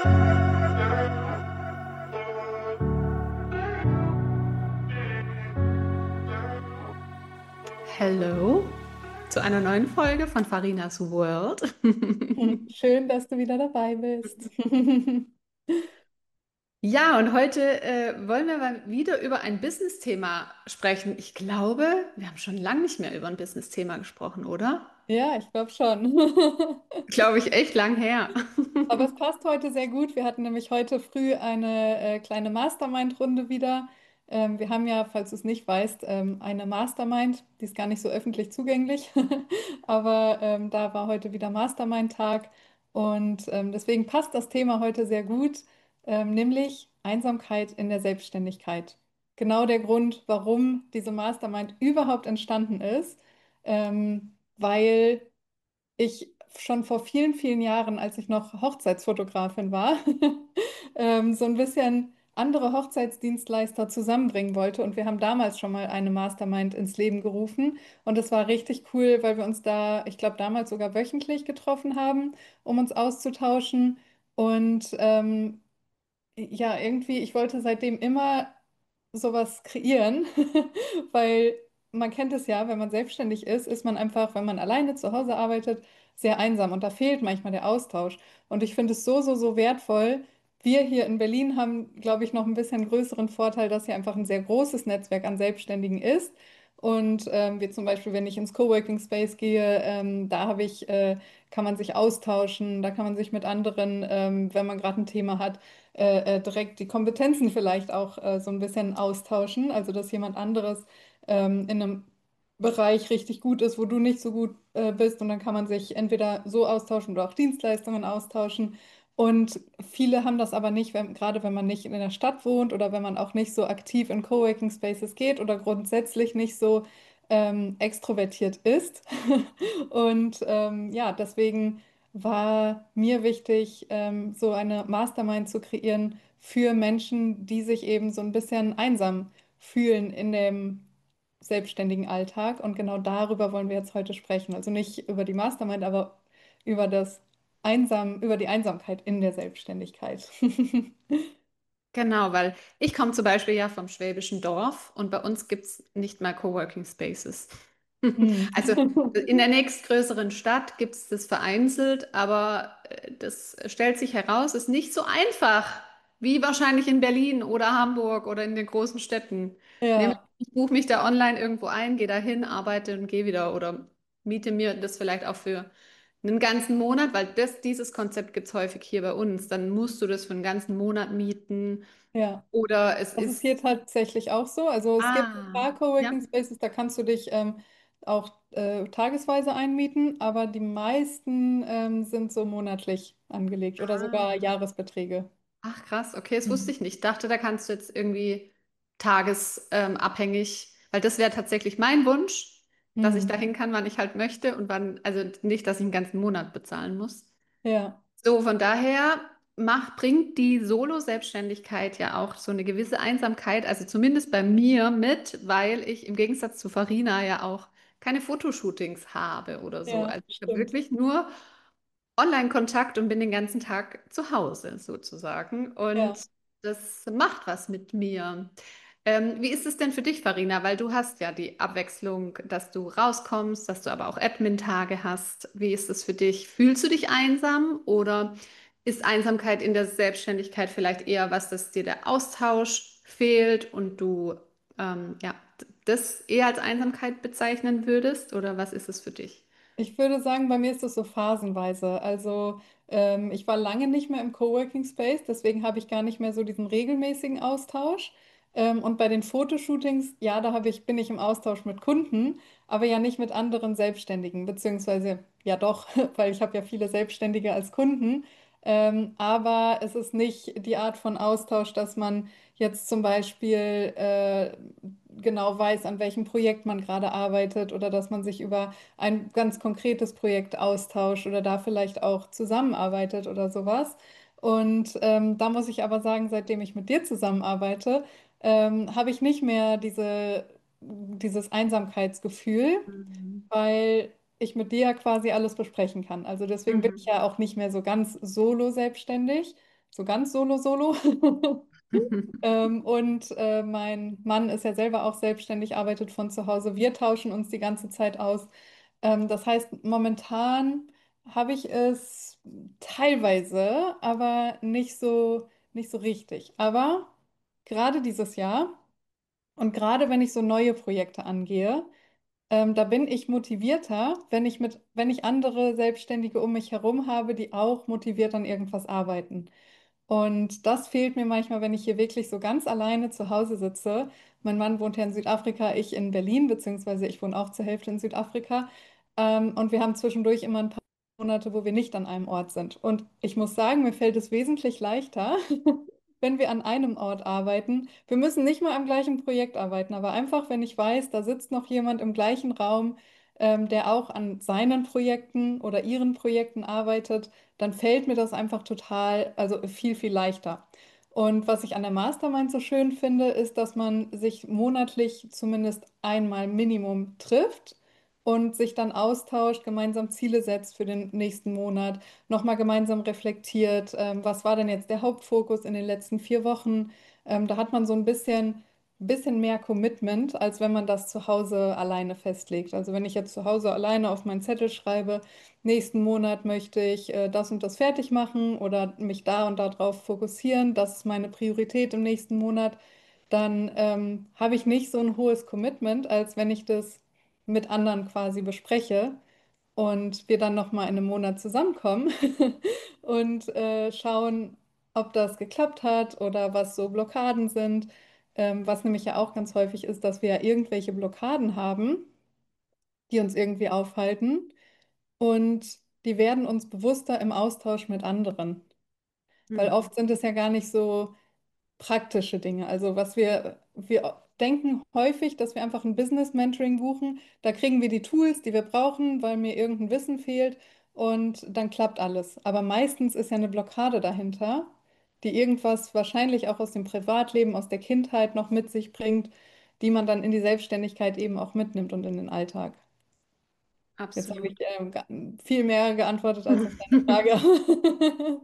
Hello zu einer neuen Folge von Farinas World. Schön, dass du wieder dabei bist. Ja, und heute wollen wir mal wieder über ein Business-Thema sprechen. Ich glaube, wir haben schon lange nicht mehr über ein Business-Thema gesprochen, oder? Ja, ich glaube schon. Glaube ich, echt lang her. Aber es passt heute sehr gut. Wir hatten nämlich heute früh eine kleine Mastermind-Runde wieder. Wir haben ja, falls du es nicht weißt, eine Mastermind, die ist gar nicht so öffentlich zugänglich. Aber da war heute wieder Mastermind-Tag. Und deswegen passt das Thema heute sehr gut, nämlich Einsamkeit in der Selbstständigkeit. Genau der Grund, warum diese Mastermind überhaupt entstanden ist. Weil ich schon vor vielen, vielen Jahren, als ich noch Hochzeitsfotografin war, so ein bisschen andere Hochzeitsdienstleister zusammenbringen wollte. Und wir haben damals schon mal eine Mastermind ins Leben gerufen. Und es war richtig cool, weil wir uns da, ich glaube, damals sogar wöchentlich getroffen haben, um uns auszutauschen. Und ja, irgendwie, ich wollte seitdem immer sowas kreieren, weil man kennt es ja, wenn man selbstständig ist, ist man einfach, wenn man alleine zu Hause arbeitet, sehr einsam und da fehlt manchmal der Austausch. Und ich finde es so, so, so wertvoll. Wir hier in Berlin haben, glaube ich, noch ein bisschen größeren Vorteil, dass hier einfach ein sehr großes Netzwerk an Selbstständigen ist. Und wir zum Beispiel, wenn ich ins Coworking Space gehe, da kann man sich austauschen, da kann man sich mit anderen, wenn man gerade ein Thema hat, direkt die Kompetenzen vielleicht auch so ein bisschen austauschen. Also, dass jemand anderes in einem Bereich richtig gut ist, wo du nicht so gut bist. Und dann kann man sich entweder so austauschen oder auch Dienstleistungen austauschen. Und viele haben das aber nicht, gerade wenn man nicht in der Stadt wohnt oder wenn man auch nicht so aktiv in Coworking Spaces geht oder grundsätzlich nicht so extrovertiert ist. Und ja, deswegen war mir wichtig, so eine Mastermind zu kreieren für Menschen, die sich eben so ein bisschen einsam fühlen in dem selbstständigen Alltag. Und genau darüber wollen wir jetzt heute sprechen. Also nicht über die Mastermind, aber über über die Einsamkeit in der Selbstständigkeit. Genau, weil ich komme zum Beispiel ja vom schwäbischen Dorf und bei uns gibt es nicht mal Coworking Spaces. Hm. Also in der nächstgrößeren Stadt gibt es das vereinzelt, aber das stellt sich heraus, ist nicht so einfach wie wahrscheinlich in Berlin oder Hamburg oder in den großen Städten. Nämlich, Ja, ich buche mich da online irgendwo ein, gehe da hin, arbeite und gehe wieder oder miete mir das vielleicht auch für einen ganzen Monat, weil dieses Konzept gibt es häufig hier bei uns. Dann musst du das für einen ganzen Monat mieten. ja. Oder es Das ist hier ist, tatsächlich auch so. Also es gibt ein ah, paar ja, Coworking Spaces, da kannst du dich auch tagesweise einmieten, aber die meisten sind so monatlich angelegt oder sogar ah, Jahresbeträge. ach krass, okay, das wusste Mhm. ich nicht. Ich dachte, da kannst du jetzt irgendwie tagesabhängig, weil das wäre tatsächlich mein Wunsch, dass ich Mhm. dahin kann, wann ich halt möchte und wann, also nicht, dass ich einen ganzen Monat bezahlen muss. Ja, So, von daher bringt die Solo-Selbstständigkeit ja auch so eine gewisse Einsamkeit, also zumindest bei mir mit, weil ich im Gegensatz zu Farina ja auch keine Fotoshootings habe oder so. ja, Also ich habe stimmt. wirklich nur Online-Kontakt und bin den ganzen Tag zu Hause sozusagen. Und Ja. das macht was mit mir. Wie ist es denn für dich, Farina? Weil du hast ja die Abwechslung, dass du rauskommst, dass du aber auch Admin-Tage hast. Wie ist es für dich? Fühlst du dich einsam oder ist Einsamkeit in der Selbstständigkeit vielleicht eher was, dass dir der Austausch fehlt und du ja, das eher als Einsamkeit bezeichnen würdest? Oder was ist es für dich? Ich würde sagen, bei mir ist es so phasenweise. Also ich war lange nicht mehr im Coworking Space, deswegen habe ich gar nicht mehr so diesen regelmäßigen Austausch. Und bei den Fotoshootings, ja, bin ich im Austausch mit Kunden, aber ja nicht mit anderen Selbstständigen, beziehungsweise ja doch, weil ich habe ja viele Selbstständige als Kunden. Aber es ist nicht die Art von Austausch, dass man jetzt zum Beispiel genau weiß, an welchem Projekt man gerade arbeitet oder dass man sich über ein ganz konkretes Projekt austauscht oder da vielleicht auch zusammenarbeitet oder sowas. Und da muss ich aber sagen, seitdem ich mit dir zusammenarbeite, habe ich nicht mehr dieses Einsamkeitsgefühl, Mhm. weil ich mit dir ja quasi alles besprechen kann. Also deswegen bin ich Mhm. ja auch nicht mehr so ganz solo selbstständig. so ganz solo. Mein Mann ist ja selber auch selbstständig, arbeitet von zu Hause. Wir tauschen uns die ganze Zeit aus. Das heißt, momentan habe ich es teilweise, aber nicht so richtig. Aber gerade dieses Jahr und gerade wenn ich so neue Projekte angehe, da bin ich motivierter, wenn ich andere Selbstständige um mich herum habe, die auch motiviert an irgendwas arbeiten. Und das fehlt mir manchmal, wenn ich hier wirklich so ganz alleine zu Hause sitze. Mein Mann wohnt ja in Südafrika, ich in Berlin, beziehungsweise ich wohne auch zur Hälfte in Südafrika. Und wir haben zwischendurch immer ein paar Monate, wo wir nicht an einem Ort sind. Und ich muss sagen, mir fällt es wesentlich leichter, wenn wir an einem Ort arbeiten. Wir müssen nicht mal am gleichen Projekt arbeiten, aber einfach, wenn ich weiß, da sitzt noch jemand im gleichen Raum, der auch an seinen Projekten oder ihren Projekten arbeitet, dann fällt mir das einfach total, also viel leichter. Und was ich an der Mastermind so schön finde, ist, dass man sich monatlich zumindest einmal Minimum trifft und sich dann austauscht, gemeinsam Ziele setzt für den nächsten Monat, nochmal gemeinsam reflektiert, was war denn jetzt der Hauptfokus in den letzten 4 Wochen. Da hat man so bisschen mehr Commitment, als wenn man das zu Hause alleine festlegt. Also wenn ich jetzt zu Hause alleine auf meinen Zettel schreibe, nächsten Monat möchte ich das und das fertig machen oder mich da und darauf fokussieren, das ist meine Priorität im nächsten Monat, dann habe ich nicht so ein hohes Commitment, als wenn ich das mit anderen quasi bespreche und wir dann noch mal in einem Monat zusammenkommen und schauen, ob das geklappt hat oder was so Blockaden sind. Was nämlich ja auch ganz häufig ist, dass wir ja irgendwelche Blockaden haben, die uns irgendwie aufhalten und die werden uns bewusster im Austausch mit anderen. Weil Mhm. oft sind es ja gar nicht so praktische Dinge. Also wir denken häufig, dass wir einfach ein Business Mentoring buchen. Da kriegen wir die Tools, die wir brauchen, weil mir irgendein Wissen fehlt und dann klappt alles. Aber meistens ist ja eine Blockade dahinter, die irgendwas wahrscheinlich auch aus dem Privatleben, aus der Kindheit noch mit sich bringt, die man dann in die Selbstständigkeit eben auch mitnimmt und in den Alltag. Jetzt habe ich Absolut. viel mehr geantwortet als auf deine Frage.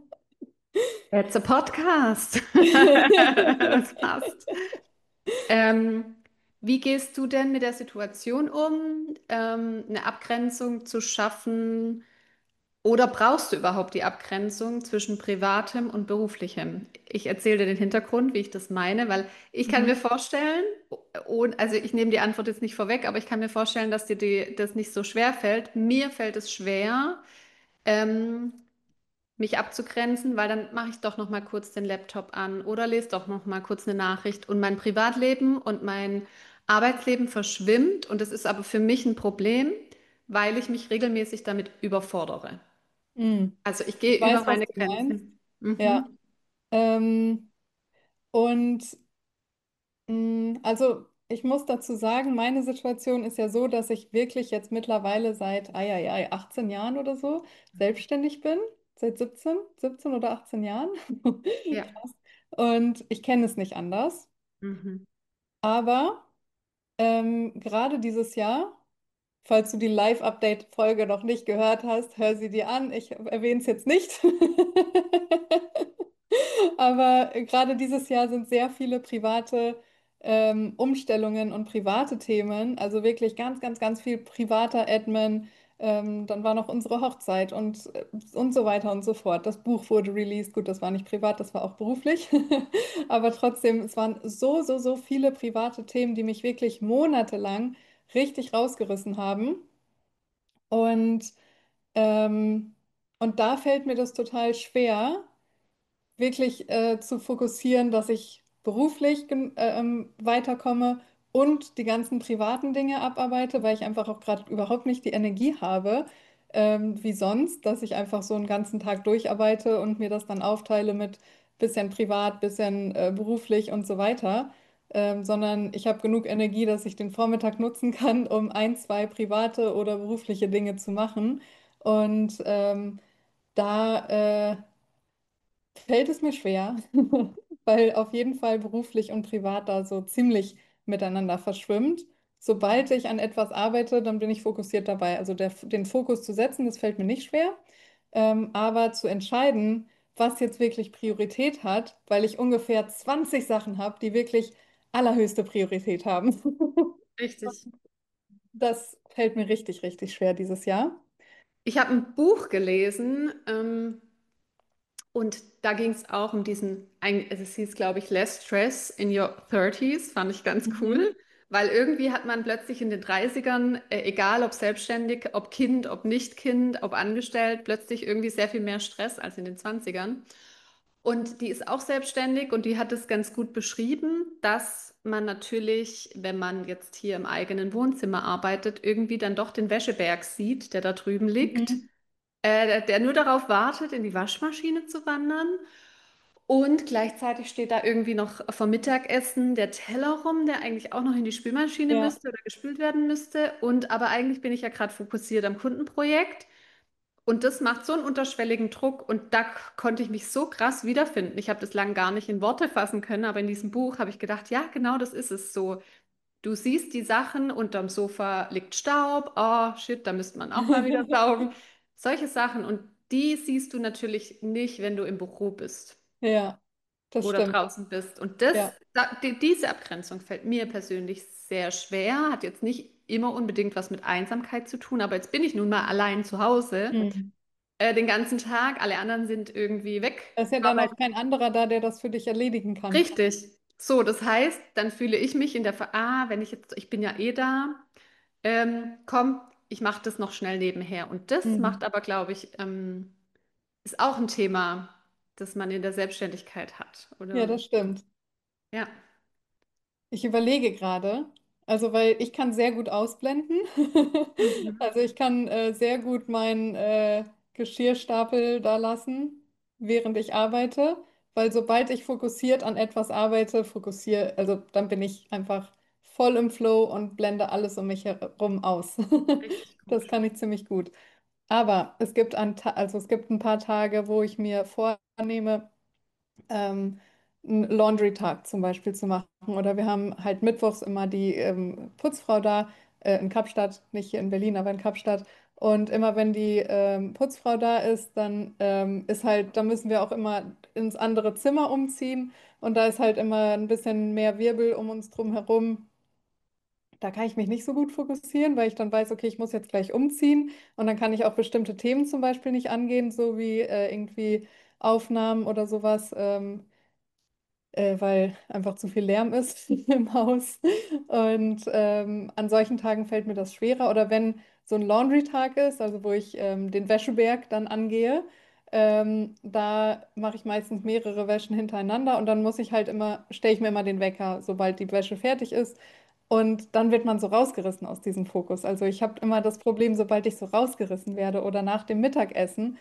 It's a podcast. Das passt. Ähm, Wie gehst du denn mit der Situation um, eine Abgrenzung zu schaffen? Oder brauchst du überhaupt die Abgrenzung zwischen Privatem und Beruflichem? Ich erzähle dir den Hintergrund, wie ich das meine, weil ich kann mir Mhm. vorstellen, und, also ich nehme die Antwort jetzt nicht vorweg, aber ich kann mir vorstellen, dass das nicht so schwer fällt. Mir fällt es schwer, ähm, mich abzugrenzen, weil dann mache ich doch noch mal kurz den Laptop an oder lese doch noch mal kurz eine Nachricht und mein Privatleben und mein Arbeitsleben verschwimmt und das ist aber für mich ein Problem, weil ich mich regelmäßig damit überfordere. Mhm. Also ich Ich gehe über weiß, was meine du meinst. Grenzen. Ja. Mhm. Ähm, und also ich muss dazu sagen, meine Situation ist ja so, dass ich wirklich jetzt mittlerweile seit 18 Jahren oder so selbstständig bin. Seit 17 oder 18 Jahren. Ja. Krass. Und ich kenne es nicht anders. Mhm. Aber gerade dieses Jahr, falls du die Live-Update-Folge noch nicht gehört hast, hör sie dir an. Ich erwähne es jetzt nicht. Aber gerade dieses Jahr sind sehr viele private Umstellungen und private Themen, also wirklich ganz viel privater Admin. Dann war noch unsere Hochzeit und so weiter und so fort. Das Buch wurde released. Gut, das war nicht privat, das war auch beruflich. Aber trotzdem, es waren so viele private Themen, die mich wirklich monatelang richtig rausgerissen haben. Und, ähm, und da fällt mir das total schwer wirklich zu fokussieren, dass ich beruflich weiterkomme und die ganzen privaten Dinge abarbeite, weil ich einfach auch gerade überhaupt nicht die Energie habe, wie sonst, dass ich einfach so einen ganzen Tag durcharbeite und mir das dann aufteile mit bisschen privat, bisschen beruflich und so weiter. Sondern ich habe genug Energie, dass ich den Vormittag nutzen kann, um ein, zwei private oder berufliche Dinge zu machen. Und da fällt es mir schwer, weil auf jeden Fall beruflich und privat da so ziemlich miteinander verschwimmt. Sobald ich an etwas arbeite, dann bin ich fokussiert dabei. Also den Fokus zu setzen, das fällt mir nicht schwer. Aber zu entscheiden, was jetzt wirklich Priorität hat, weil ich ungefähr 20 Sachen habe, die wirklich allerhöchste Priorität haben. Richtig. Das fällt mir richtig, richtig schwer dieses Jahr. Ich habe ein Buch gelesen, und da ging es auch um also es hieß, glaube ich, Less Stress in Your Thirties, fand ich ganz Mhm. cool, weil irgendwie hat man plötzlich in den Dreißigern, egal ob selbstständig, ob Kind, ob nicht Kind, ob angestellt, plötzlich irgendwie sehr viel mehr Stress als in den Zwanzigern. Und die ist auch selbstständig und die hat es ganz gut beschrieben, dass man natürlich, wenn man jetzt hier im eigenen Wohnzimmer arbeitet, irgendwie dann doch den Wäscheberg sieht, der da drüben liegt, Mhm. der nur darauf wartet, in die Waschmaschine zu wandern. Und gleichzeitig steht da irgendwie noch vom Mittagessen der Teller rum, der eigentlich auch noch in die Spülmaschine Ja. müsste oder gespült werden müsste. Und aber eigentlich bin ich ja gerade fokussiert am Kundenprojekt. Und das macht so einen unterschwelligen Druck. Und da konnte ich mich so krass wiederfinden. Ich habe das lang gar nicht in Worte fassen können, aber in diesem Buch habe ich gedacht, ja, genau das ist es so. Du siehst die Sachen, unterm Sofa liegt Staub. Oh, shit, da müsste man auch mal wieder saugen. Solche Sachen. Und die siehst du natürlich nicht, wenn du im Büro bist Ja, das oder stimmt. draußen bist. Und Ja. diese Abgrenzung fällt mir persönlich sehr schwer, hat jetzt nicht immer unbedingt was mit Einsamkeit zu tun, aber jetzt bin ich nun mal allein zu Hause, Mhm. den ganzen Tag, alle anderen sind irgendwie weg, Da ist ja dann auch arbeiten. kein anderer da, der das für dich erledigen kann. Richtig. So, das heißt, dann fühle ich mich wenn ich jetzt, ich bin ja eh da, komm, ich mache das noch schnell nebenher. Und das Mhm. macht aber, glaube ich, ist auch ein Thema, das man in der Selbstständigkeit hat, Ja, oder? das stimmt. Ja. Ich überlege gerade, also weil ich kann sehr gut ausblenden. Mhm. Also ich kann sehr gut meinen Geschirrstapel da lassen, während ich arbeite, weil sobald ich fokussiert an etwas arbeite, also dann bin ich einfach voll im Flow und blende alles um mich herum aus. Richtig Das gut. kann ich ziemlich gut. Aber also es gibt ein paar Tage, wo ich mir vornehme, einen Laundry-Tag zum Beispiel zu machen. Oder wir haben halt mittwochs immer die Putzfrau da, in Kapstadt, nicht hier in Berlin, aber in Kapstadt. Und immer wenn die Putzfrau da ist, dann da müssen wir auch immer ins andere Zimmer umziehen. Und da ist halt immer ein bisschen mehr Wirbel um uns drum herum. Da kann ich mich nicht so gut fokussieren, weil ich dann weiß, okay, ich muss jetzt gleich umziehen. Und dann kann ich auch bestimmte Themen zum Beispiel nicht angehen, so wie irgendwie Aufnahmen oder sowas. Weil einfach zu viel Lärm ist im Haus. Und an solchen Tagen fällt mir das schwerer. Oder wenn so ein Laundry-Tag ist, also wo ich den Wäscheberg dann angehe, da mache ich meistens mehrere Wäschen hintereinander und dann stelle ich mir immer den Wecker, sobald die Wäsche fertig ist. Und dann wird man so rausgerissen aus diesem Fokus. Also ich habe immer das Problem, sobald ich so rausgerissen werde oder nach dem Mittagessen,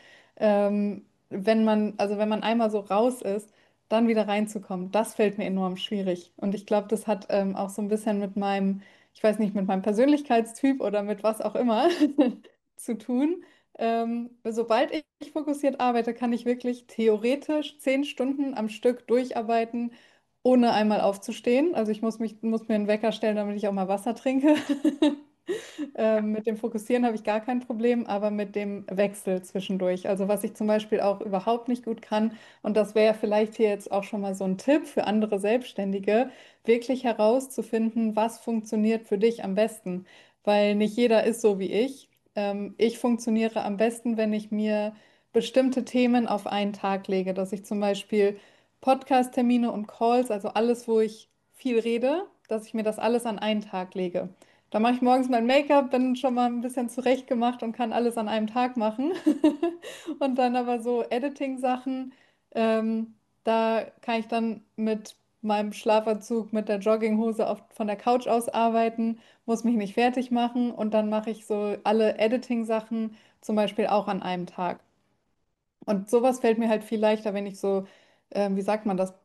also wenn man einmal so raus ist, dann wieder reinzukommen, das fällt mir enorm schwierig. Und ich glaube, das hat auch so ein bisschen ich weiß nicht, mit meinem Persönlichkeitstyp oder mit was auch immer zu tun. Sobald ich fokussiert arbeite, kann ich wirklich theoretisch 10 Stunden am Stück durcharbeiten, ohne einmal aufzustehen. Also muss mir einen Wecker stellen, damit ich auch mal Wasser trinke. Mit dem Fokussieren habe ich gar kein Problem, aber mit dem Wechsel zwischendurch. Also was ich zum Beispiel auch überhaupt nicht gut kann, und das wäre vielleicht hier jetzt auch schon mal so ein Tipp für andere Selbstständige, wirklich herauszufinden, was funktioniert für dich am besten. Weil nicht jeder ist so wie ich. Ich funktioniere am besten, wenn ich mir bestimmte Themen auf einen Tag lege, dass ich zum Beispiel Podcast-Termine und Calls, also alles, wo ich viel rede, dass ich mir das alles an einen Tag lege. Da mache ich morgens mein Make-up, bin schon mal ein bisschen zurechtgemacht und kann alles an einem Tag machen. Und dann aber so Editing-Sachen, da kann ich dann mit meinem Schlafanzug, mit der Jogginghose von der Couch aus arbeiten, muss mich nicht fertig machen und dann mache ich so alle Editing-Sachen zum Beispiel auch an einem Tag. Und sowas fällt mir halt viel leichter, wenn ich so, wie sagt man das,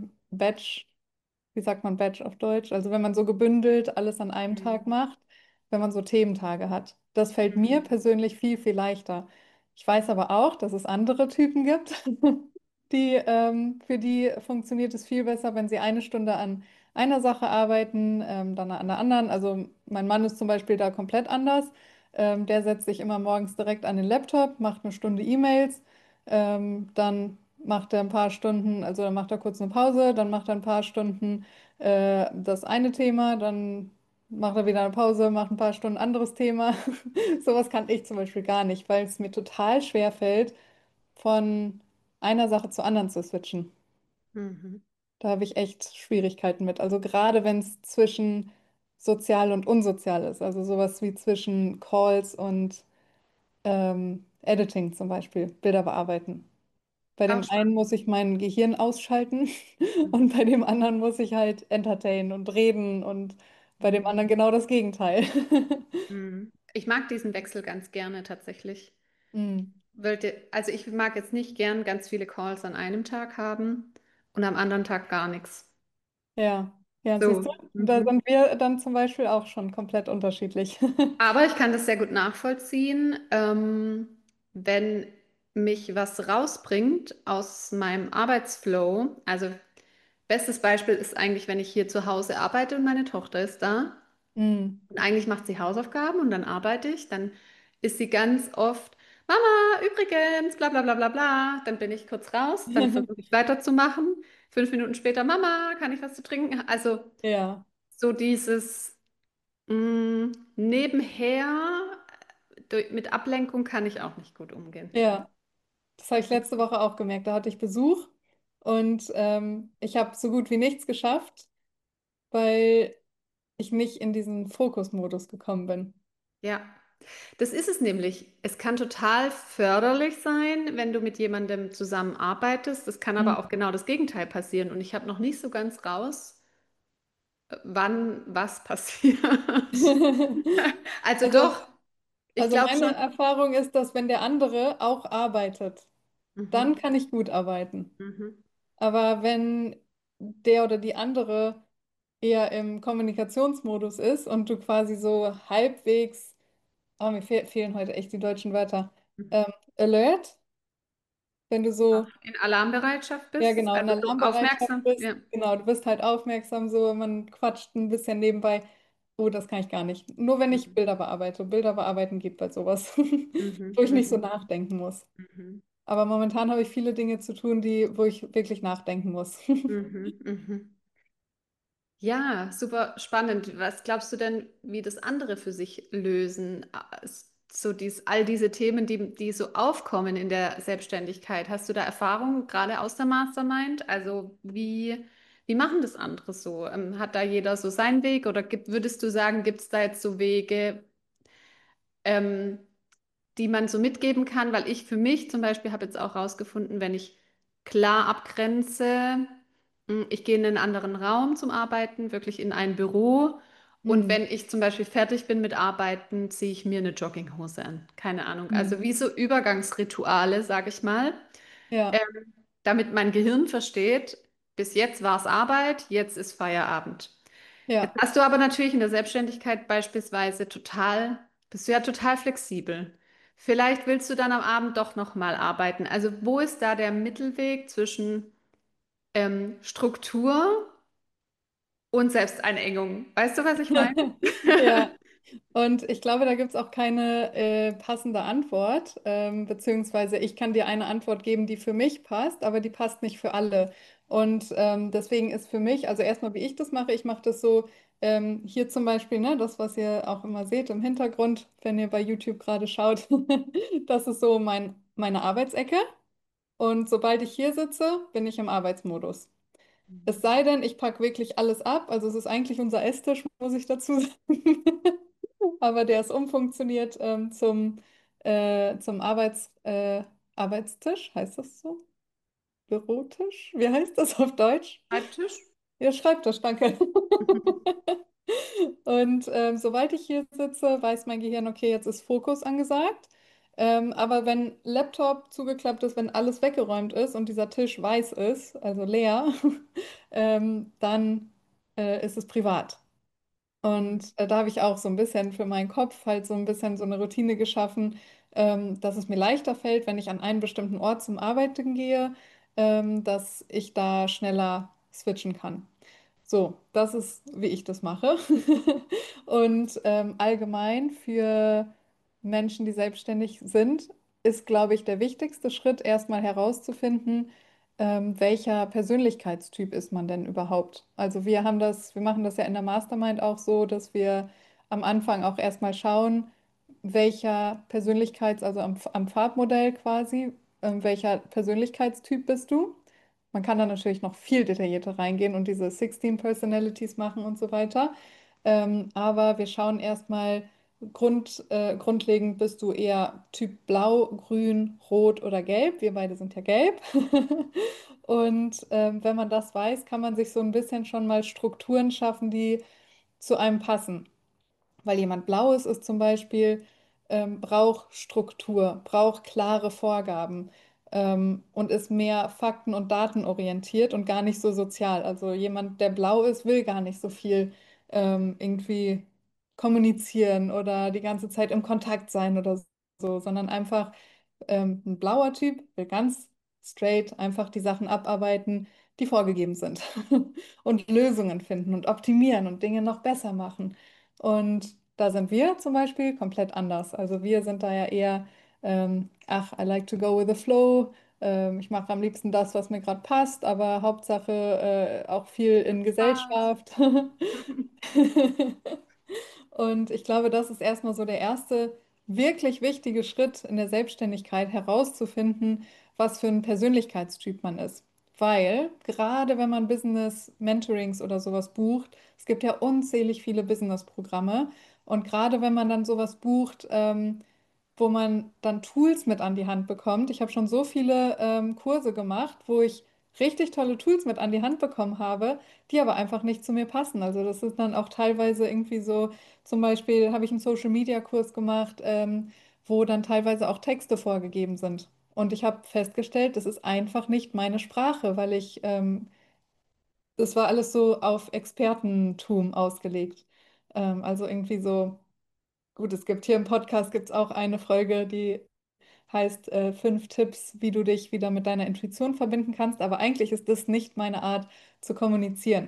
wie sagt man Batch auf Deutsch? Also wenn man so gebündelt alles an einem Tag Mhm. macht, wenn man so Thementage hat. Das fällt mir Mhm. persönlich viel, viel leichter. Ich weiß aber auch, dass es andere Typen gibt, für die funktioniert es viel besser, wenn sie eine Stunde an einer Sache arbeiten, dann an der anderen. Also mein Mann ist zum Beispiel da komplett anders. Der setzt sich immer morgens direkt an den Laptop, macht eine Stunde E-Mails, dann macht er ein paar Stunden, also dann macht er kurz eine Pause, dann macht er ein paar Stunden das eine Thema, dann macht er wieder eine Pause, macht ein paar Stunden anderes Thema. Sowas kann ich zum Beispiel gar nicht, weil es mir total schwer fällt, von einer Sache zur anderen zu switchen. Mhm. Da habe ich echt Schwierigkeiten mit. Also gerade wenn es zwischen sozial und unsozial ist, also sowas wie zwischen Calls und Editing zum Beispiel, Bilder bearbeiten. Bei Auch dem einen muss ich mein Gehirn ausschalten und bei dem anderen muss ich halt entertainen und reden und bei dem spannend. anderen genau das Gegenteil. Mhm. Ich mag diesen Wechsel ganz gerne tatsächlich. Mm, Also ich mag jetzt nicht gern ganz viele Calls an einem Tag haben und am anderen Tag gar nichts. ja, ja, siehst du, So. da Mhm. sind wir dann zum Beispiel auch schon komplett unterschiedlich. Aber ich kann das sehr gut nachvollziehen, wenn mich was rausbringt aus meinem Arbeitsflow. Also bestes Beispiel ist eigentlich, wenn ich hier zu Hause arbeite und meine Tochter ist da. Mm. Und eigentlich macht sie Hausaufgaben und dann arbeite ich. Dann ist sie ganz oft, Mama, übrigens, bla bla bla bla bla. Dann bin ich kurz raus, dann versuche ich weiterzumachen. 5 Minuten später, Mama, kann ich was zu trinken? Also Ja, so dieses nebenher mit Ablenkung kann ich auch nicht gut umgehen. ja. Das habe ich letzte Woche auch gemerkt. Da hatte ich Besuch und ich habe so gut wie nichts geschafft, weil ich nicht in diesen Fokusmodus gekommen bin. Ja, das ist es nämlich. Es kann total förderlich sein, wenn du mit jemandem zusammenarbeitest. Es kann aber Mhm. auch genau das Gegenteil passieren. Und ich habe noch nicht so ganz raus, wann was passiert. Also Also, doch, ich also glaube meine schon. Erfahrung ist, dass wenn der andere auch arbeitet, dann Mhm. kann ich gut arbeiten. Mhm. Aber wenn der oder die andere eher im Kommunikationsmodus ist und du quasi so halbwegs, oh, mir fehlen heute echt die deutschen Wörter, ähm, alert, wenn du so, In Alarmbereitschaft ja bist, genau, in also so Alarmbereitschaft aufmerksam. bist, Ja. genau, du bist halt aufmerksam, so, man quatscht ein bisschen nebenbei. Oh, das kann ich gar nicht. Nur wenn ich Mhm. Bilder bearbeite. Bilder bearbeiten geht bei sowas, Mhm. wo ich nicht so Mhm. nachdenken muss. Mhm. Aber momentan habe ich viele Dinge zu tun, wo ich wirklich nachdenken muss. Mhm. Mhm. Ja, super spannend. Was glaubst du denn, wie das andere für sich lösen? So all diese Themen, die so aufkommen in der Selbstständigkeit. Hast du da Erfahrung, gerade aus der Mastermind? Also wie machen das andere so? Hat da jeder so seinen Weg oder würdest du sagen, gibt es da jetzt so Wege, ähm, die man so mitgeben kann, weil ich für mich zum Beispiel habe jetzt auch rausgefunden, wenn ich klar abgrenze, ich gehe in einen anderen Raum zum Arbeiten, wirklich in ein Büro. Und Hm, wenn ich zum Beispiel fertig bin mit Arbeiten, ziehe ich mir eine Jogginghose an. Keine Ahnung. Also hm. wie so Übergangsrituale, sage ich mal, Ja, damit mein Gehirn versteht, bis jetzt war es Arbeit, jetzt ist Feierabend. Jetzt ja. hast du aber natürlich in der Selbstständigkeit beispielsweise bist du ja total flexibel. Vielleicht willst du dann am Abend doch noch mal arbeiten. Also wo ist da der Mittelweg zwischen Struktur und Selbsteinengung? Weißt du, was ich meine? Ja. Und ich glaube, da gibt es auch keine passende Antwort, beziehungsweise ich kann dir eine Antwort geben, die für mich passt, aber die passt nicht für alle. Und deswegen ist für mich, also erstmal, wie ich mache das so, hier zum Beispiel, ne, das, was ihr auch immer seht im Hintergrund, wenn ihr bei YouTube gerade schaut, das ist so meine Arbeitsecke. Und sobald ich hier sitze, bin ich im Arbeitsmodus. Es sei denn, ich packe wirklich alles ab. Also es ist eigentlich unser Esstisch, muss ich dazu sagen. Aber der ist umfunktioniert zum Arbeitstisch, heißt das so? Bürotisch? Wie heißt das auf Deutsch? Schreibtisch? Ja, Schreibtisch, danke. Und sobald ich hier sitze, weiß mein Gehirn, okay, jetzt ist Fokus angesagt. Aber wenn Laptop zugeklappt ist, wenn alles weggeräumt ist und dieser Tisch weiß ist, also leer, dann ist es privat. Und da habe ich auch so ein bisschen für meinen Kopf halt so ein bisschen so eine Routine geschaffen, dass es mir leichter fällt, wenn ich an einen bestimmten Ort zum Arbeiten gehe, dass ich da schneller switchen kann. So, das ist, wie ich das mache. Und allgemein für Menschen, die selbstständig sind, ist, glaube ich, der wichtigste Schritt, erstmal herauszufinden, welcher Persönlichkeitstyp ist man denn überhaupt? Also wir machen das ja in der Mastermind auch so, dass wir am Anfang auch erstmal schauen, also am Farbmodell quasi, welcher Persönlichkeitstyp bist du? Man kann da natürlich noch viel detaillierter reingehen und diese 16 Personalities machen und so weiter. Aber wir schauen erstmal grundlegend, bist du eher Typ Blau, Grün, Rot oder Gelb. Wir beide sind ja gelb. Und wenn man das weiß, kann man sich so ein bisschen schon mal Strukturen schaffen, die zu einem passen. Weil jemand Blaues ist zum Beispiel, braucht Struktur, braucht klare Vorgaben, und ist mehr fakten- und datenorientiert und gar nicht so sozial. Also jemand, der blau ist, will gar nicht so viel irgendwie kommunizieren oder die ganze Zeit im Kontakt sein oder so, sondern einfach ein blauer Typ will ganz straight einfach die Sachen abarbeiten, die vorgegeben sind und Lösungen finden und optimieren und Dinge noch besser machen. Und da sind wir zum Beispiel komplett anders. Also wir sind da ja eher, ach, I like to go with the flow. Ich mache am liebsten das, was mir gerade passt, aber Hauptsache auch viel in Spaß. Gesellschaft. Und ich glaube, das ist erstmal so der erste wirklich wichtige Schritt in der Selbstständigkeit, herauszufinden, was für ein Persönlichkeitstyp man ist. Weil gerade wenn man Business Mentorings oder sowas bucht, es gibt ja unzählig viele Business-Programme. Und gerade wenn man dann sowas bucht, wo man dann Tools mit an die Hand bekommt. Ich habe schon so viele Kurse gemacht, wo ich richtig tolle Tools mit an die Hand bekommen habe, die aber einfach nicht zu mir passen. Also das ist dann auch teilweise irgendwie so, zum Beispiel habe ich einen Social-Media-Kurs gemacht, wo dann teilweise auch Texte vorgegeben sind. Und ich habe festgestellt, das ist einfach nicht meine Sprache, weil das war alles so auf Expertentum ausgelegt. Also irgendwie so, gut, es gibt hier im Podcast gibt's auch eine Folge, die heißt 5 Tipps, wie du dich wieder mit deiner Intuition verbinden kannst. Aber eigentlich ist das nicht meine Art zu kommunizieren.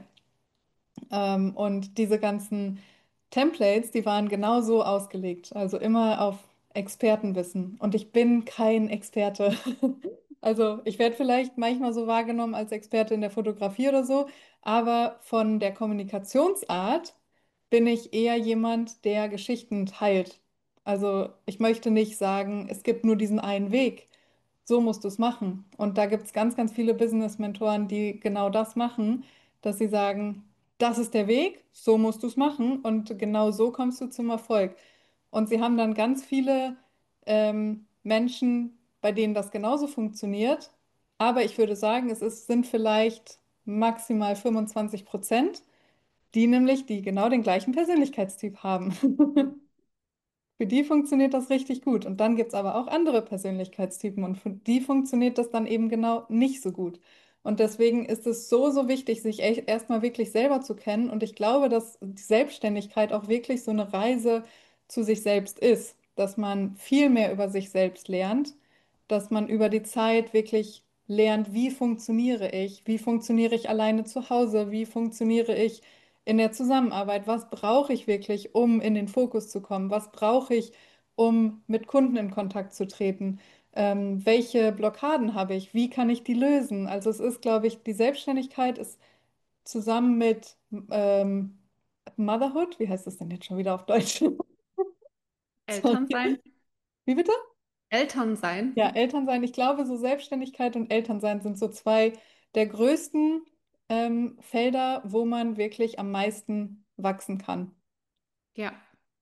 Und diese ganzen Templates, die waren genau so ausgelegt, also immer auf Expertenwissen. Und ich bin kein Experte. Also ich werde vielleicht manchmal so wahrgenommen als Experte in der Fotografie oder so, aber von der Kommunikationsart bin ich eher jemand, der Geschichten teilt. Also ich möchte nicht sagen, es gibt nur diesen einen Weg, so musst du es machen. Und da gibt es ganz, ganz viele Business-Mentoren, die genau das machen, dass sie sagen, das ist der Weg, so musst du es machen und genau so kommst du zum Erfolg. Und sie haben dann ganz viele Menschen, bei denen das genauso funktioniert. Aber ich würde sagen, sind vielleicht maximal 25%, die genau den gleichen Persönlichkeitstyp haben. Für die funktioniert das richtig gut. Und dann gibt es aber auch andere Persönlichkeitstypen und für die funktioniert das dann eben genau nicht so gut. Und deswegen ist es so, so wichtig, sich erstmal wirklich selber zu kennen. Und ich glaube, dass die Selbstständigkeit auch wirklich so eine Reise zu sich selbst ist, dass man viel mehr über sich selbst lernt, dass man über die Zeit wirklich lernt, wie funktioniere ich alleine zu Hause, wie funktioniere ich in der Zusammenarbeit, was brauche ich wirklich, um in den Fokus zu kommen? Was brauche ich, um mit Kunden in Kontakt zu treten? Welche Blockaden habe ich? Wie kann ich die lösen? Also es ist, glaube ich, die Selbstständigkeit ist zusammen mit Motherhood, wie heißt das denn jetzt schon wieder auf Deutsch? Eltern Sorry. sein. Wie bitte? Eltern sein. Ja, Elternsein. Ich glaube, so Selbstständigkeit und Elternsein sind so zwei der größten Felder, wo man wirklich am meisten wachsen kann. Ja.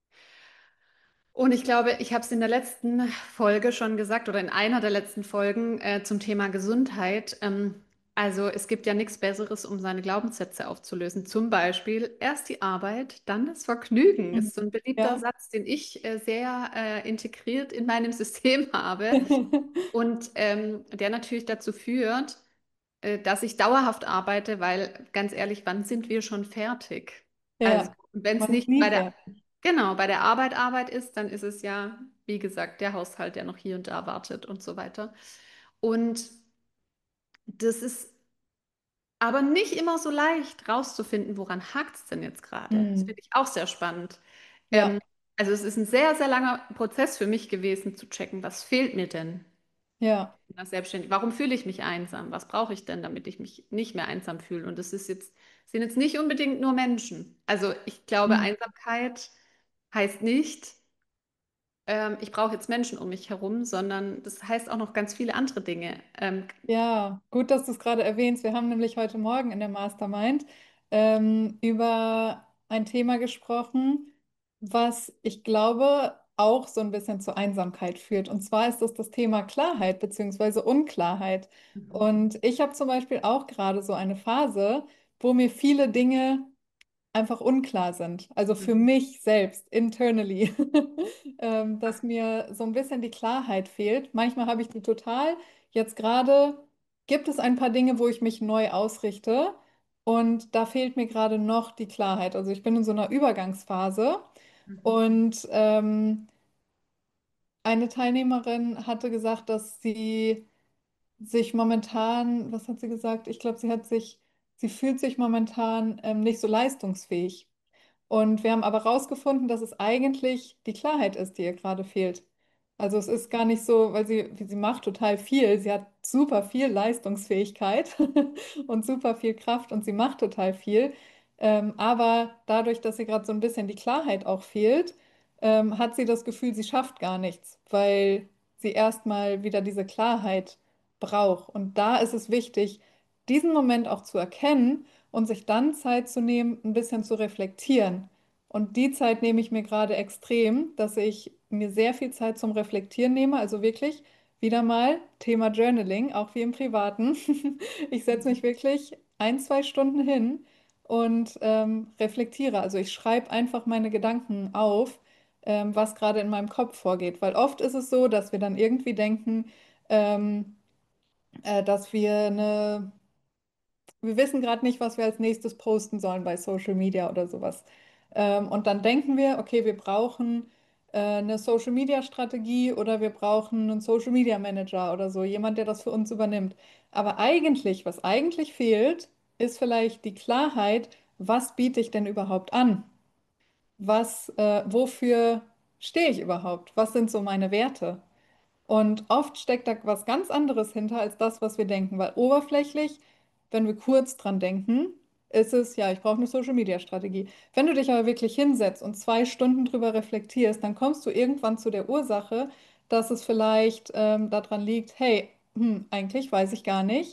Und ich glaube, ich habe es in der letzten Folge schon gesagt oder in einer der letzten Folgen zum Thema Gesundheit. Also es gibt ja nichts Besseres, um seine Glaubenssätze aufzulösen. Zum Beispiel erst die Arbeit, dann das Vergnügen. Mhm. Ist so ein beliebter Ja. Satz, den ich sehr integriert in meinem System habe und der natürlich dazu führt, dass ich dauerhaft arbeite, weil ganz ehrlich, wann sind wir schon fertig? Also Ja, wenn es man ist nicht nie bei der fertig. Genau, bei der Arbeit Arbeit ist, dann ist es ja, wie gesagt, der Haushalt, der noch hier und da wartet und so weiter. Und das ist aber nicht immer so leicht rauszufinden, woran hakt es denn jetzt gerade. Das Mhm. finde ich auch sehr spannend. Ähm, Ja, also es ist ein sehr, sehr langer Prozess für mich gewesen, zu checken, was fehlt mir denn? Ja, Das selbstständig. Warum fühle ich mich einsam? Was brauche ich denn, damit ich mich nicht mehr einsam fühle? Und das ist jetzt, sind jetzt nicht unbedingt nur Menschen. Also ich glaube, hm. Einsamkeit heißt nicht, ich brauche jetzt Menschen um mich herum, sondern das heißt auch noch ganz viele andere Dinge. Ja, gut, dass du es gerade erwähnst. Wir haben nämlich heute Morgen in der Mastermind über ein Thema gesprochen, was ich glaube auch so ein bisschen zur Einsamkeit führt. Und zwar ist das Thema Klarheit beziehungsweise Unklarheit. Mhm. Und ich habe zum Beispiel auch gerade so eine Phase, wo mir viele Dinge einfach unklar sind. Also für Mhm. mich selbst, internally, dass mir so ein bisschen die Klarheit fehlt. Manchmal habe ich die total. Jetzt gerade gibt es ein paar Dinge, wo ich mich neu ausrichte und da fehlt mir gerade noch die Klarheit. Also ich bin in so einer Übergangsphase Mhm. und eine Teilnehmerin hatte gesagt, dass sie sich momentan, was hat sie gesagt? Ich glaube, sie fühlt sich momentan nicht so leistungsfähig. Und wir haben aber rausgefunden, dass es eigentlich die Klarheit ist, die ihr gerade fehlt. Also es ist gar nicht so, weil sie macht total viel. Sie hat super viel Leistungsfähigkeit und super viel Kraft und sie macht total viel. Aber dadurch, dass sie gerade so ein bisschen die Klarheit auch fehlt, hat sie das Gefühl, sie schafft gar nichts, weil sie erstmal wieder diese Klarheit braucht. Und da ist es wichtig, diesen Moment auch zu erkennen und sich dann Zeit zu nehmen, ein bisschen zu reflektieren. Und die Zeit nehme ich mir gerade extrem, dass ich mir sehr viel Zeit zum Reflektieren nehme. Also wirklich wieder mal Thema Journaling, auch wie im Privaten. Ich setze mich wirklich ein, zwei Stunden hin und reflektiere. Also ich schreibe einfach meine Gedanken auf, was gerade in meinem Kopf vorgeht. Weil oft ist es so, dass wir dann irgendwie denken, ähm, dass wir wissen gerade nicht, was wir als nächstes posten sollen bei Social Media oder sowas. Und dann denken wir, okay, wir brauchen eine Social Media Strategie oder wir brauchen einen Social Media Manager oder so, jemand, der das für uns übernimmt. Aber eigentlich, was eigentlich fehlt, ist vielleicht die Klarheit, was biete ich denn überhaupt an? Wofür stehe ich überhaupt? Was sind so meine Werte? Und oft steckt da was ganz anderes hinter als das, was wir denken, weil oberflächlich, wenn wir kurz dran denken, ist es, ja, ich brauche eine Social-Media-Strategie. Wenn du dich aber wirklich hinsetzt und zwei Stunden drüber reflektierst, dann kommst du irgendwann zu der Ursache, dass es vielleicht daran liegt, hey, eigentlich weiß ich gar nicht.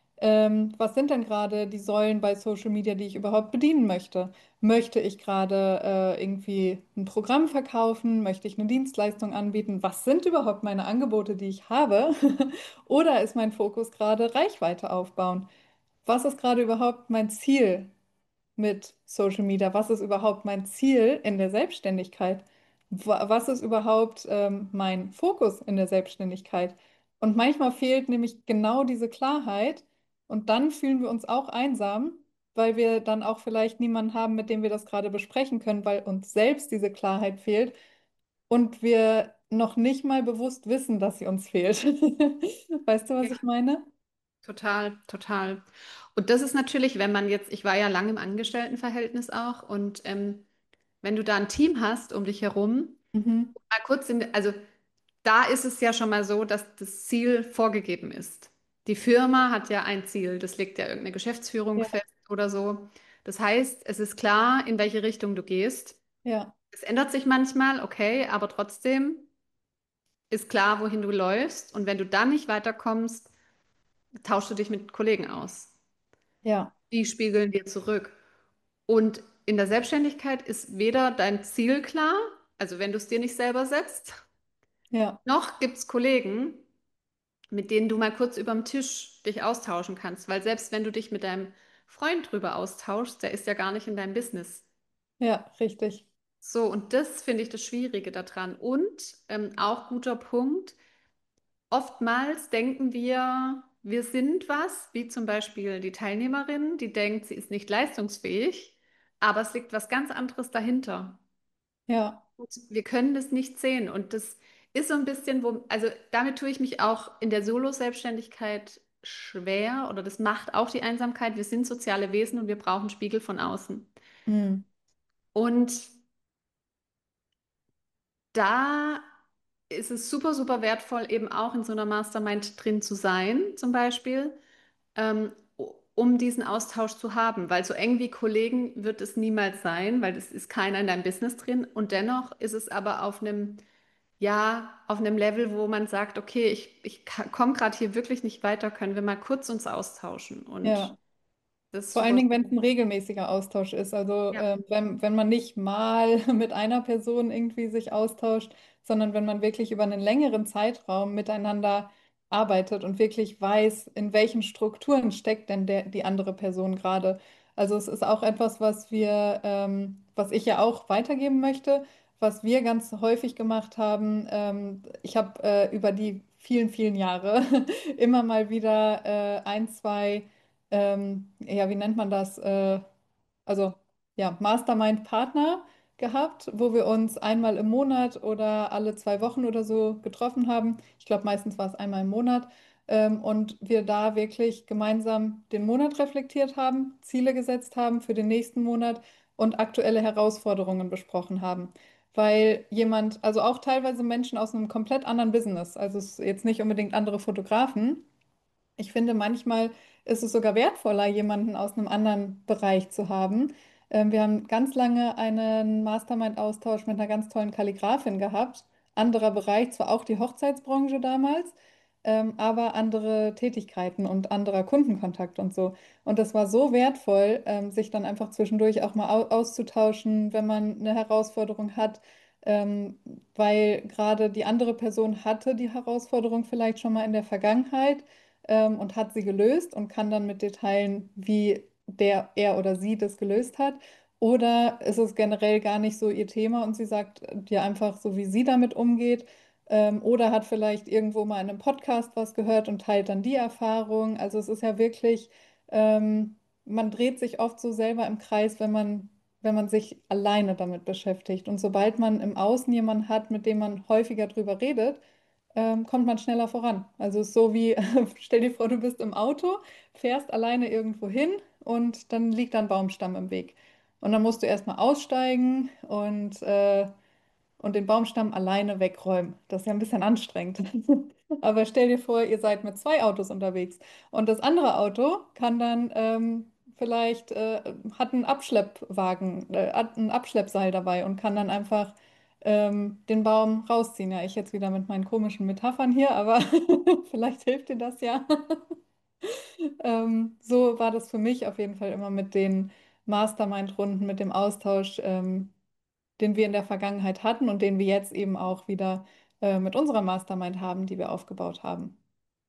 Was sind denn gerade die Säulen bei Social Media, die ich überhaupt bedienen möchte? Möchte ich gerade irgendwie ein Programm verkaufen? Möchte ich eine Dienstleistung anbieten? Was sind überhaupt meine Angebote, die ich habe? Oder ist mein Fokus gerade Reichweite aufbauen? Was ist gerade überhaupt mein Ziel mit Social Media? Was ist überhaupt mein Ziel in der Selbstständigkeit? Was ist überhaupt mein Fokus in der Selbstständigkeit? Und manchmal fehlt nämlich genau diese Klarheit und dann fühlen wir uns auch einsam, weil wir dann auch vielleicht niemanden haben, mit dem wir das gerade besprechen können, weil uns selbst diese Klarheit fehlt und wir noch nicht mal bewusst wissen, dass sie uns fehlt. Weißt du, was ich meine? Total, total. Und das ist natürlich, wenn man jetzt, ich war ja lange im Angestelltenverhältnis auch, und wenn du da ein Team hast um dich herum, Mhm. mal kurz also da ist es ja schon mal so, dass das Ziel vorgegeben ist. Die Firma hat ja ein Ziel, das legt ja irgendeine Geschäftsführung Ja, fest oder so. Das heißt, es ist klar, in welche Richtung du gehst. ja, Es ändert sich manchmal, okay, aber trotzdem ist klar, wohin du läufst. Und wenn du dann nicht weiterkommst, tauschst du dich mit Kollegen aus. ja, Die spiegeln dir zurück. Und in der Selbstständigkeit ist weder dein Ziel klar, also wenn du es dir nicht selber setzt, ja, noch gibt es Kollegen, mit denen du mal kurz überm Tisch dich austauschen kannst. Weil selbst wenn du dich mit deinem Freund drüber austauschst, der ist ja gar nicht in deinem Business. ja, richtig. So, und das finde ich das Schwierige daran. Und auch guter Punkt, oftmals denken wir sind was, wie zum Beispiel die Teilnehmerin, die denkt, sie ist nicht leistungsfähig, aber es liegt was ganz anderes dahinter. Ja. Und wir können das nicht sehen. Und das ist so ein bisschen, also damit tue ich mich auch in der Solo-Selbstständigkeit schwer, oder das macht auch die Einsamkeit. Wir sind soziale Wesen und wir brauchen Spiegel von außen. Hm. Und da ist es super, super wertvoll, eben auch in so einer Mastermind drin zu sein, zum Beispiel, um diesen Austausch zu haben. Weil so eng wie Kollegen wird es niemals sein, weil es ist keiner in deinem Business drin. Und dennoch ist es aber auf einem, ja, auf einem Level, wo man sagt, okay, ich komme gerade hier wirklich nicht weiter, können wir mal kurz uns austauschen. Und Ja. das ist Vor allen super. Dingen, wenn es ein regelmäßiger Austausch ist. Also Ja. wenn man nicht mal mit einer Person irgendwie sich austauscht, sondern wenn man wirklich über einen längeren Zeitraum miteinander arbeitet und wirklich weiß, in welchen Strukturen steckt denn die andere Person gerade. Also es ist auch etwas, was ich ja auch weitergeben möchte, was wir ganz häufig gemacht haben. Ich habe über die vielen, vielen Jahre immer mal wieder ein, zwei ja, wie nennt man das? Also ja, Mastermind-Partner gehabt, wo wir uns einmal im Monat oder alle 2 Wochen oder so getroffen haben. Ich glaube, meistens war es einmal im Monat. Und wir da wirklich gemeinsam den Monat reflektiert haben, Ziele gesetzt haben für den nächsten Monat und aktuelle Herausforderungen besprochen haben. Weil jemand, also auch teilweise Menschen aus einem komplett anderen Business, also es ist jetzt nicht unbedingt andere Fotografen, ich finde, manchmal ist es sogar wertvoller, jemanden aus einem anderen Bereich zu haben. Wir haben ganz lange einen Mastermind-Austausch mit einer ganz tollen Kalligrafin gehabt. Anderer Bereich, zwar auch die Hochzeitsbranche damals, aber andere Tätigkeiten und anderer Kundenkontakt und so. Und das war so wertvoll, sich dann einfach zwischendurch auch mal auszutauschen, wenn man eine Herausforderung hat. Ähm, Weil gerade die andere Person hatte die Herausforderung vielleicht schon mal in der Vergangenheit und hat sie gelöst und kann dann mit dir teilen, wie er oder sie das gelöst hat. Oder ist es generell gar nicht so ihr Thema und sie sagt dir einfach so, wie sie damit umgeht. Oder hat vielleicht irgendwo mal in einem Podcast was gehört und teilt dann die Erfahrung. Also es ist ja wirklich, man dreht sich oft so selber im Kreis, wenn man sich alleine damit beschäftigt. Und sobald man im Außen jemanden hat, mit dem man häufiger drüber redet, kommt man schneller voran. Also es ist so wie, stell dir vor, du bist im Auto, fährst alleine irgendwo hin und dann liegt da ein Baumstamm im Weg. Und dann musst du erstmal aussteigen und den Baumstamm alleine wegräumen. Das ist ja ein bisschen anstrengend. Aber stell dir vor, ihr seid mit 2 Autos unterwegs und das andere Auto kann dann vielleicht hat einen Abschleppwagen, hat ein Abschleppseil dabei und kann dann einfach den Baum rausziehen. Ja, ich jetzt wieder mit meinen komischen Metaphern hier, aber vielleicht hilft dir das ja. So war das für mich auf jeden Fall immer mit den Mastermind-Runden, mit dem Austausch, den wir in der Vergangenheit hatten und den wir jetzt eben auch wieder mit unserer Mastermind haben, die wir aufgebaut haben.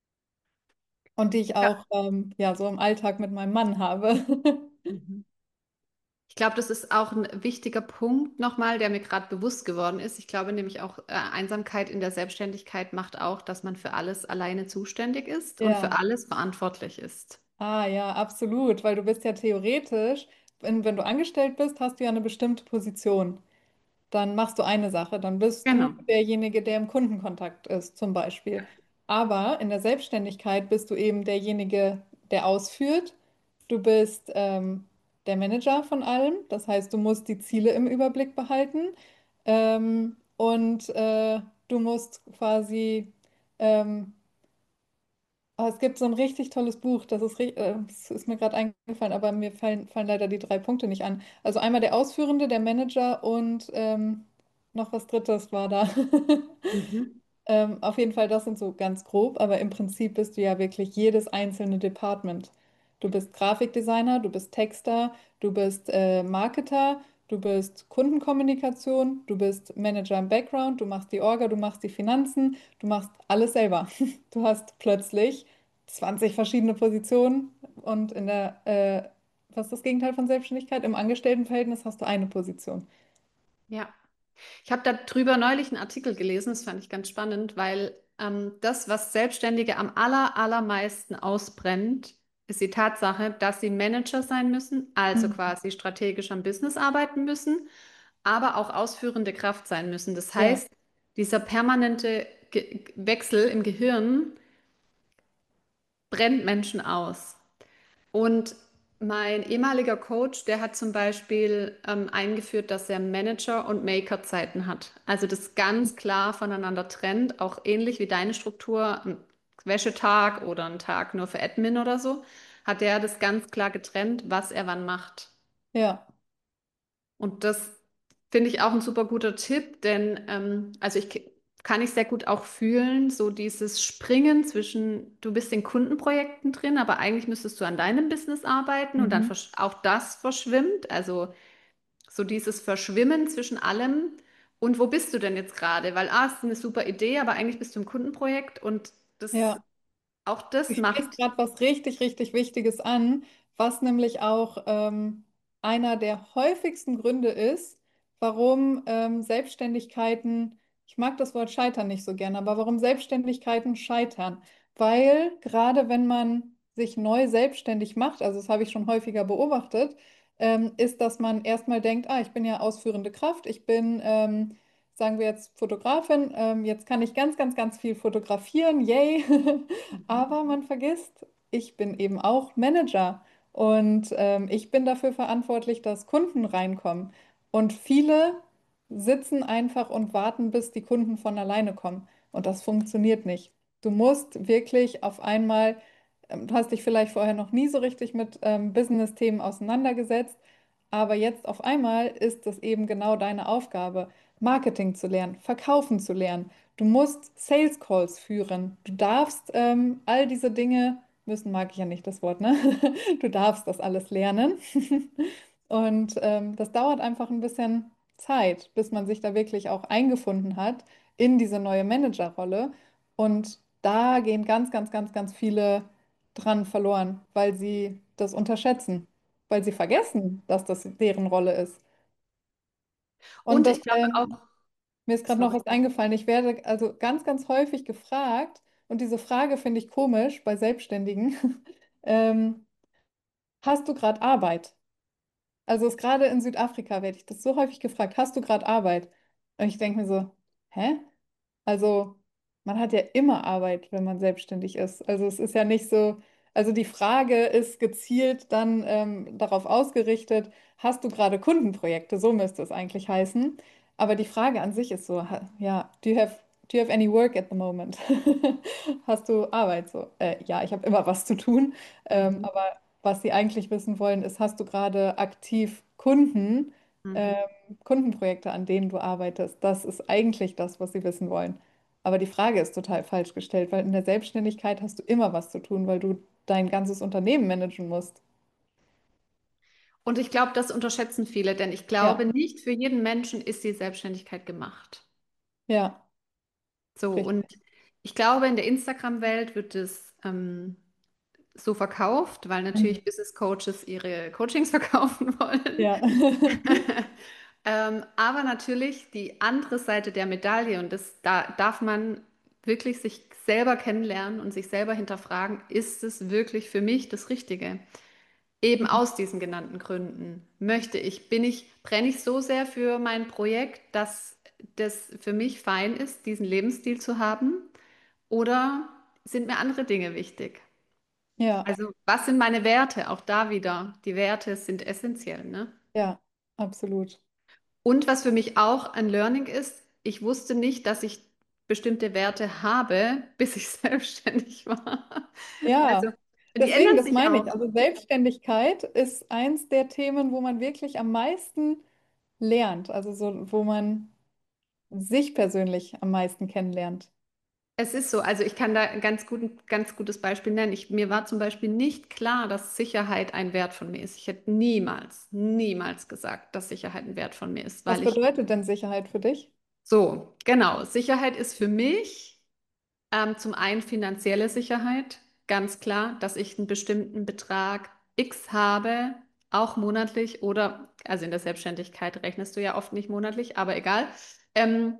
Und die ich Ja. auch ja, so im Alltag mit meinem Mann habe. Mhm. Ich glaube, das ist auch ein wichtiger Punkt nochmal, der mir gerade bewusst geworden ist. Ich glaube nämlich auch, Einsamkeit in der Selbstständigkeit macht auch, dass man für alles alleine zuständig ist und für Ja, alles verantwortlich ist. ja, absolut, weil du bist ja theoretisch, wenn du angestellt bist, hast du ja eine bestimmte Position. Dann machst du eine Sache, dann bist du Genau. derjenige, der im Kundenkontakt ist, zum Beispiel. Aber in der Selbstständigkeit bist du eben derjenige, der ausführt. Du bist der Manager von allem. Das heißt, du musst die Ziele im Überblick behalten. Und du musst quasi ähm, es gibt so ein richtig tolles Buch, es ist mir gerade eingefallen, aber mir fallen leider die 3 Punkte nicht an. Also einmal der Ausführende, der Manager und noch was Drittes war da. Mhm. Auf jeden Fall, das sind so ganz grob, aber im Prinzip bist du ja wirklich jedes einzelne Department. Du bist Grafikdesigner, du bist Texter, du bist Marketer, du bist Kundenkommunikation, du bist Manager im Background, du machst die Orga, du machst die Finanzen, du machst alles selber. Du hast plötzlich 20 verschiedene Positionen und was ist das Gegenteil von Selbstständigkeit? Im Angestelltenverhältnis hast du eine Position. Ja. Ich habe darüber neulich einen Artikel gelesen, das fand ich ganz spannend, weil das, was Selbstständige am allermeisten ausbrennt, ist die Tatsache, dass sie Manager sein müssen, also Mhm. quasi strategisch am Business arbeiten müssen, aber auch ausführende Kraft sein müssen. Das Ja, heißt, dieser permanente Ge Wechsel im Gehirn brennt Menschen aus. Und Mein ehemaliger Coach, der hat zum Beispiel eingeführt, dass er Manager- und Maker-Zeiten hat. Also das ganz klar voneinander trennt, auch ähnlich wie deine Struktur, ein Wäschetag oder ein Tag nur für Admin oder so, hat er das ganz klar getrennt, was er wann macht. Ja, Und das finde ich auch ein super guter Tipp, denn also kann ich sehr gut auch fühlen, so dieses Springen zwischen, du bist in Kundenprojekten drin, aber eigentlich müsstest du an deinem Business arbeiten und dann mhm. auch das verschwimmt, also so dieses Verschwimmen zwischen allem. Und wo bist du denn jetzt gerade? Weil, ist eine super Idee, aber eigentlich bist du im Kundenprojekt und Ja. auch das Du sprichst macht. gerade was richtig, richtig Wichtiges an, was nämlich auch einer der häufigsten Gründe ist, warum Selbstständigkeiten, ich mag das Wort scheitern nicht so gerne, aber warum Selbstständigkeiten scheitern. Weil gerade wenn man sich neu selbstständig macht, also das habe ich schon häufiger beobachtet, ist, dass man erstmal denkt, ich bin ja ausführende Kraft, ich bin, sagen wir jetzt Fotografin, jetzt kann ich ganz, ganz, ganz viel fotografieren, yay. Aber man vergisst, ich bin eben auch Manager und ich bin dafür verantwortlich, dass Kunden reinkommen. Und viele sitzen einfach und warten, bis die Kunden von alleine kommen. Und das funktioniert nicht. Du musst wirklich auf einmal, du hast dich vielleicht vorher noch nie so richtig mit Business-Themen auseinandergesetzt, aber jetzt auf einmal ist es eben genau deine Aufgabe, Marketing zu lernen, verkaufen zu lernen. Du musst Sales Calls führen. Du darfst all diese Dinge, müssen mag ich ja nicht das Wort, ne? Du darfst das alles lernen. Und das dauert einfach ein bisschen Zeit, bis man sich da wirklich auch eingefunden hat in diese neue Managerrolle. Und da gehen ganz, ganz, ganz, ganz viele dran verloren, weil sie das unterschätzen, weil sie vergessen, dass das deren Rolle ist. Und Und das, ich glaube auch, mir ist gerade noch sorry. was eingefallen. Ich werde also ganz, ganz häufig gefragt, und diese Frage finde ich komisch bei Selbstständigen. ähm, Hast du gerade Arbeit? Also ist gerade in Südafrika werde ich das so häufig gefragt, hast du gerade Arbeit? Und ich denke mir so, hä? Also, man hat ja immer Arbeit, wenn man selbstständig ist. Also, es ist ja nicht so, also die Frage ist gezielt dann darauf ausgerichtet, hast du gerade Kundenprojekte? So müsste es eigentlich heißen. Aber die Frage an sich ist so, ja, do you have any work at the moment? Hast du Arbeit? So, ja, ich habe immer was zu tun. Mhm. Aber was sie eigentlich wissen wollen, ist, hast du gerade aktiv Kunden? Mhm. Kundenprojekte, an denen du arbeitest. Das ist eigentlich das, was sie wissen wollen. Aber die Frage ist total falsch gestellt, weil in der Selbstständigkeit hast du immer was zu tun, weil du dein ganzes Unternehmen managen musst. Und ich glaube, das unterschätzen viele, denn ich glaube, Ja, nicht für jeden Menschen ist die Selbstständigkeit gemacht. ja, So, und richtig. ich glaube, in der Instagram-Welt wird es so verkauft, weil Mhm. natürlich Business Coaches ihre Coachings verkaufen wollen. Ja. Aber natürlich die andere Seite der Medaille, und da darf man wirklich sich selber kennenlernen und sich selber hinterfragen, ist es wirklich für mich das Richtige? Eben aus diesen genannten Gründen brenne ich so sehr für mein Projekt, dass das für mich fein ist, diesen Lebensstil zu haben, oder sind mir andere Dinge wichtig? Ja, Also, was sind meine Werte? Auch da wieder, die Werte sind essentiell, ne? ja, absolut. Und was für mich auch ein Learning ist, ich wusste nicht, dass ich bestimmte Werte habe, bis ich selbstständig war. Also, Ja, die deswegen, ändern das sich meine ich. auch. Also Selbstständigkeit ist eins der Themen, wo man wirklich am meisten lernt. Also so, wo man sich persönlich am meisten kennenlernt. Es ist so, also ich kann da ein ganz gutes Beispiel nennen. Mir war zum Beispiel nicht klar, dass Sicherheit ein Wert von mir ist. Ich hätte niemals gesagt, dass Sicherheit ein Wert von mir ist, Was weil ich bedeutet denn Sicherheit für dich? so, genau, Sicherheit ist für mich zum einen finanzielle Sicherheit, ganz klar, dass ich einen bestimmten Betrag X habe, auch monatlich oder, also in der Selbstständigkeit rechnest du ja oft nicht monatlich, aber egal. Ähm,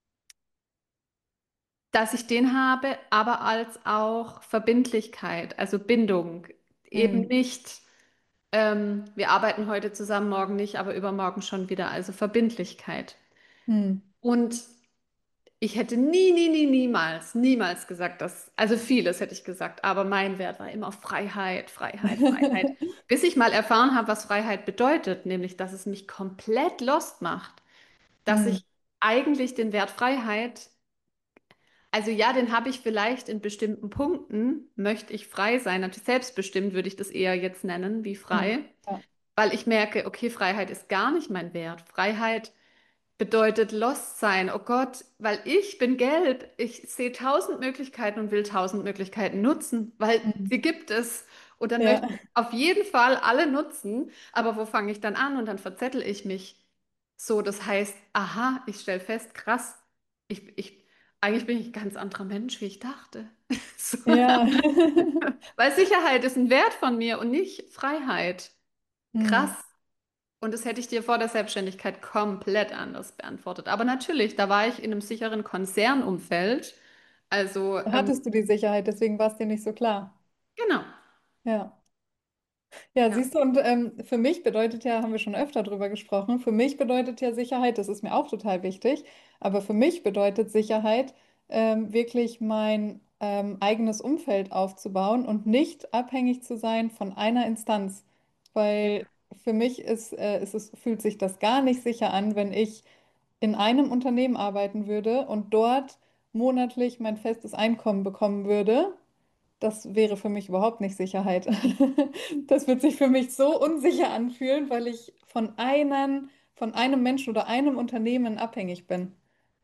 Dass ich den habe, aber als auch Verbindlichkeit, also Bindung. Eben Hm. nicht, wir arbeiten heute zusammen, morgen nicht, aber übermorgen schon wieder, also Verbindlichkeit. Hm. Und Ich hätte nie, nie, nie, niemals, niemals gesagt, dass, also vieles hätte ich gesagt, aber mein Wert war immer Freiheit, Freiheit, Freiheit. Bis ich mal erfahren habe, was Freiheit bedeutet, nämlich, dass es mich komplett lost macht, dass Hm, ich eigentlich den Wert Freiheit, also ja, den habe ich vielleicht in bestimmten Punkten, möchte ich frei sein. Natürlich selbstbestimmt würde ich das eher jetzt nennen, wie hm, frei, ja, weil ich merke, okay, Freiheit ist gar nicht mein Wert. Freiheit bedeutet lost sein. Oh Gott, weil ich bin gelb. Ich sehe tausend Möglichkeiten und will tausend Möglichkeiten nutzen, weil hm, sie gibt es. Und dann möchte ja, ich auf jeden Fall alle nutzen. Aber wo fange ich dann an? Und dann verzettel ich mich. So, das heißt, aha, ich stelle fest, krass, eigentlich bin ich ein ganz anderer Mensch, wie ich dachte. So, ja. weil Sicherheit ist ein Wert von mir und nicht Freiheit. Krass. Hm. Und das hätte ich dir vor der Selbstständigkeit komplett anders beantwortet. Aber natürlich, da war ich in einem sicheren Konzernumfeld. Also, Hattest du die Sicherheit, deswegen war es dir nicht so klar. genau. Ja. Ja, Ja, siehst du, und für mich bedeutet ja, haben wir schon öfter drüber gesprochen, für mich bedeutet ja Sicherheit, das ist mir auch total wichtig, aber für mich bedeutet Sicherheit, wirklich mein eigenes Umfeld aufzubauen und nicht abhängig zu sein von einer Instanz. Weil für mich fühlt sich das gar nicht sicher an, wenn ich in einem Unternehmen arbeiten würde und dort monatlich mein festes Einkommen bekommen würde. Das wäre für mich überhaupt nicht Sicherheit. Das wird sich für mich so unsicher anfühlen, weil ich von einem Menschen oder einem Unternehmen abhängig bin.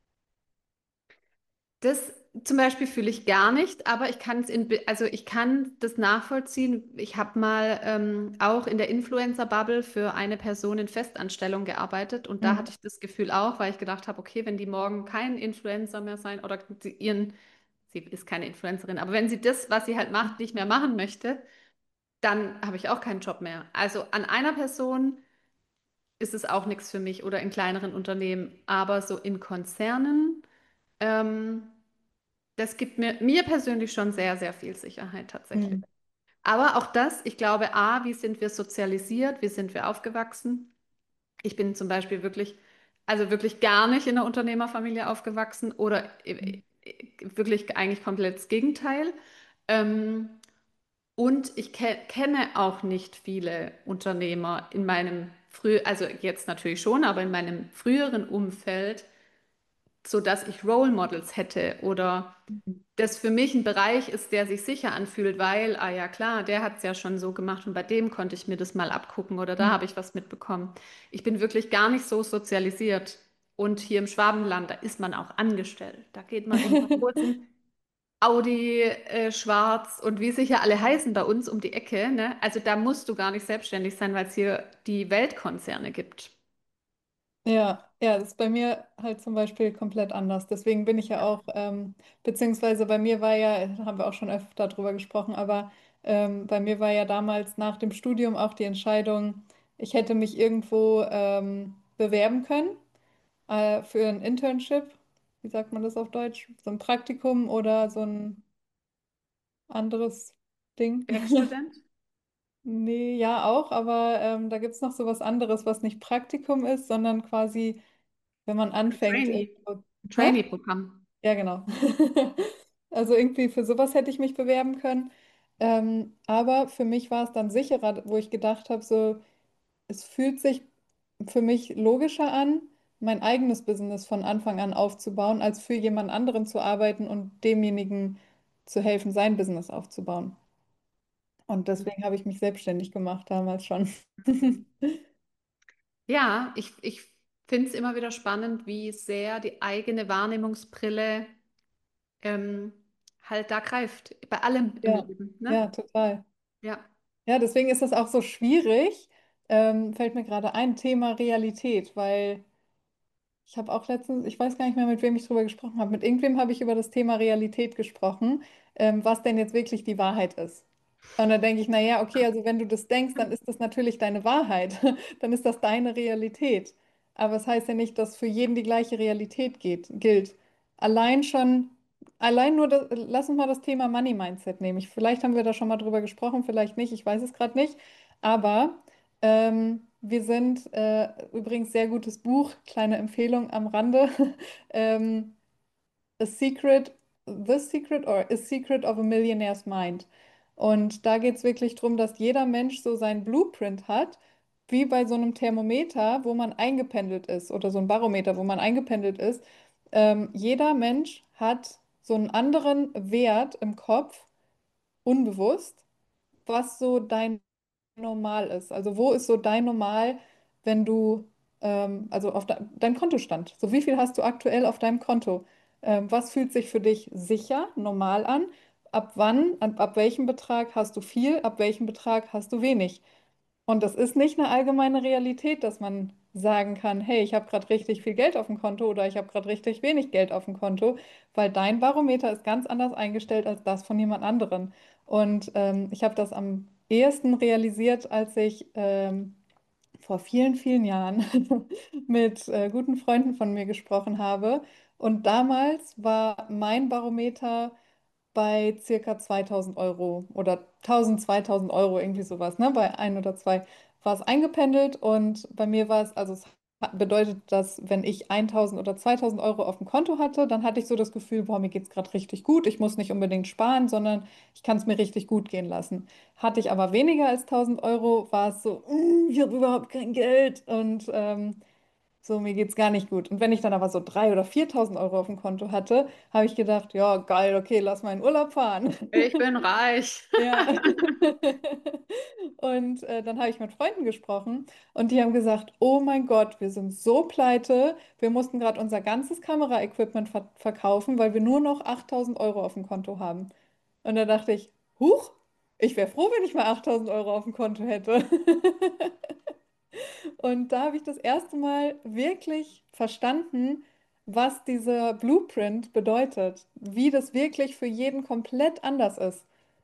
das zum Beispiel fühle ich gar nicht, aber also ich kann das nachvollziehen. Ich habe mal auch in der Influencer-Bubble für eine Person in Festanstellung gearbeitet und da Hm. hatte ich das Gefühl auch, weil ich gedacht habe, okay, wenn die morgen kein Influencer mehr sein oder sie ist keine Influencerin, aber wenn sie das, was sie halt macht, nicht mehr machen möchte, dann habe ich auch keinen Job mehr. Also an einer Person ist es auch nichts für mich oder in kleineren Unternehmen, aber so in Konzernen, ähm, das gibt mir persönlich schon sehr, sehr viel Sicherheit tatsächlich. Hm. Aber auch das, ich glaube, A, wie sind wir sozialisiert, wie sind wir aufgewachsen? Ich bin zum Beispiel wirklich, also wirklich gar nicht in einer Unternehmerfamilie aufgewachsen oder wirklich eigentlich komplett das Gegenteil. Ähm, Und ich kenne auch nicht viele Unternehmer in also jetzt natürlich schon, aber in meinem früheren Umfeld, so dass ich Role Models hätte oder das für mich ein Bereich ist, der sich sicher anfühlt, weil, ah ja klar, der hat es ja schon so gemacht und bei dem konnte ich mir das mal abgucken oder da Hm. habe ich was mitbekommen. Ich bin wirklich gar nicht so sozialisiert. Und hier im Schwabenland, da ist man auch angestellt. Da geht man in einen großen Audi, Schwarz und wie sie hier alle heißen bei uns um die Ecke, ne? Also da musst du gar nicht selbstständig sein, weil es hier die Weltkonzerne gibt. Ja, ja, das ist bei mir halt zum Beispiel komplett anders. Deswegen bin ich ja auch, beziehungsweise bei mir war ja, haben wir auch schon öfter drüber gesprochen, aber bei mir war ja damals nach dem Studium auch die Entscheidung, ich hätte mich irgendwo bewerben können für ein Internship. Wie sagt man das auf Deutsch? So ein Praktikum oder so ein anderes Ding. Werkstudent? Nee, ja auch, aber da gibt es noch so was anderes, was nicht Praktikum ist, sondern quasi, wenn man anfängt. Ein Hä? Trainee-Programm. Ja, genau. Also irgendwie für sowas hätte ich mich bewerben können. Aber für mich war es dann sicherer, wo ich gedacht habe, so, es fühlt sich für mich logischer an, mein eigenes Business von Anfang an aufzubauen, als für jemand anderen zu arbeiten und demjenigen zu helfen, sein Business aufzubauen. Und deswegen habe ich mich selbstständig gemacht damals schon. Ja, ich finde es immer wieder spannend, wie sehr die eigene Wahrnehmungsbrille ähm, halt da greift. Bei allem im Ja, Leben, ne? ja, total. Ja. Ja, deswegen ist das auch so schwierig, fällt mir gerade ein, Thema Realität, weil ich habe auch letztens, ich weiß gar nicht mehr, mit wem ich drüber gesprochen habe. Mit irgendwem habe ich über das Thema Realität gesprochen, was denn jetzt wirklich die Wahrheit ist. Und dann denke ich, naja, okay, also wenn du das denkst, dann ist das natürlich deine Wahrheit. Dann ist das deine Realität. Aber es heißt ja nicht, dass für jeden die gleiche Realität gilt. Allein schon, allein nur, lass uns mal das Thema Money Mindset nehmen. Vielleicht haben wir da schon mal drüber gesprochen, vielleicht nicht, ich weiß es gerade nicht. Aber wir sind übrigens sehr gutes Buch, kleine Empfehlung am Rande. Ähm, A Secret, The Secret or A Secret of a Millionaire's Mind. Und da geht es wirklich darum, dass jeder Mensch so seinen Blueprint hat, wie bei so einem Thermometer, wo man eingependelt ist, oder so ein Barometer, wo man eingependelt ist. Jeder Mensch hat so einen anderen Wert im Kopf, unbewusst, was so dein Normal ist. Also wo ist so dein Normal, wenn du, also auf dein Kontostand. So wie viel hast du aktuell auf deinem Konto? Was fühlt sich für dich sicher, normal an? Ab wann, ab welchem Betrag hast du viel, ab welchem Betrag hast du wenig? Und das ist nicht eine allgemeine Realität, dass man sagen kann, hey, ich habe gerade richtig viel Geld auf dem Konto oder ich habe gerade richtig wenig Geld auf dem Konto, weil dein Barometer ist ganz anders eingestellt als das von jemand anderem. Und ich habe das am ehesten realisiert, als ich vor vielen, vielen Jahren mit guten Freunden von mir gesprochen habe. Und damals war mein Barometer bei circa 2000 Euro oder 1000, 2000 Euro, irgendwie sowas, ne? Bei ein oder zwei war es eingependelt und bei mir war es, also es bedeutet, dass wenn ich 1000 oder 2000 Euro auf dem Konto hatte, dann hatte ich so das Gefühl, boah, mir geht es gerade richtig gut. Ich muss nicht unbedingt sparen, sondern ich kann es mir richtig gut gehen lassen. Hatte ich aber weniger als 1000 Euro, war es so, ich habe überhaupt kein Geld und so, mir geht's gar nicht gut. Und wenn ich dann aber so 3.000 oder 4.000 Euro auf dem Konto hatte, habe ich gedacht, ja, geil, okay, lass mal in Urlaub fahren. Ich bin reich. Ja. Und dann habe ich mit Freunden gesprochen und die haben gesagt, oh mein Gott, wir sind so pleite. Wir mussten gerade unser ganzes Kameraequipment verkaufen, weil wir nur noch 8.000 Euro auf dem Konto haben. Und da dachte ich, huch, ich wäre froh, wenn ich mal 8.000 Euro auf dem Konto hätte. Und da habe ich das erste Mal wirklich verstanden, was dieser Blueprint bedeutet, wie das wirklich für jeden komplett anders ist.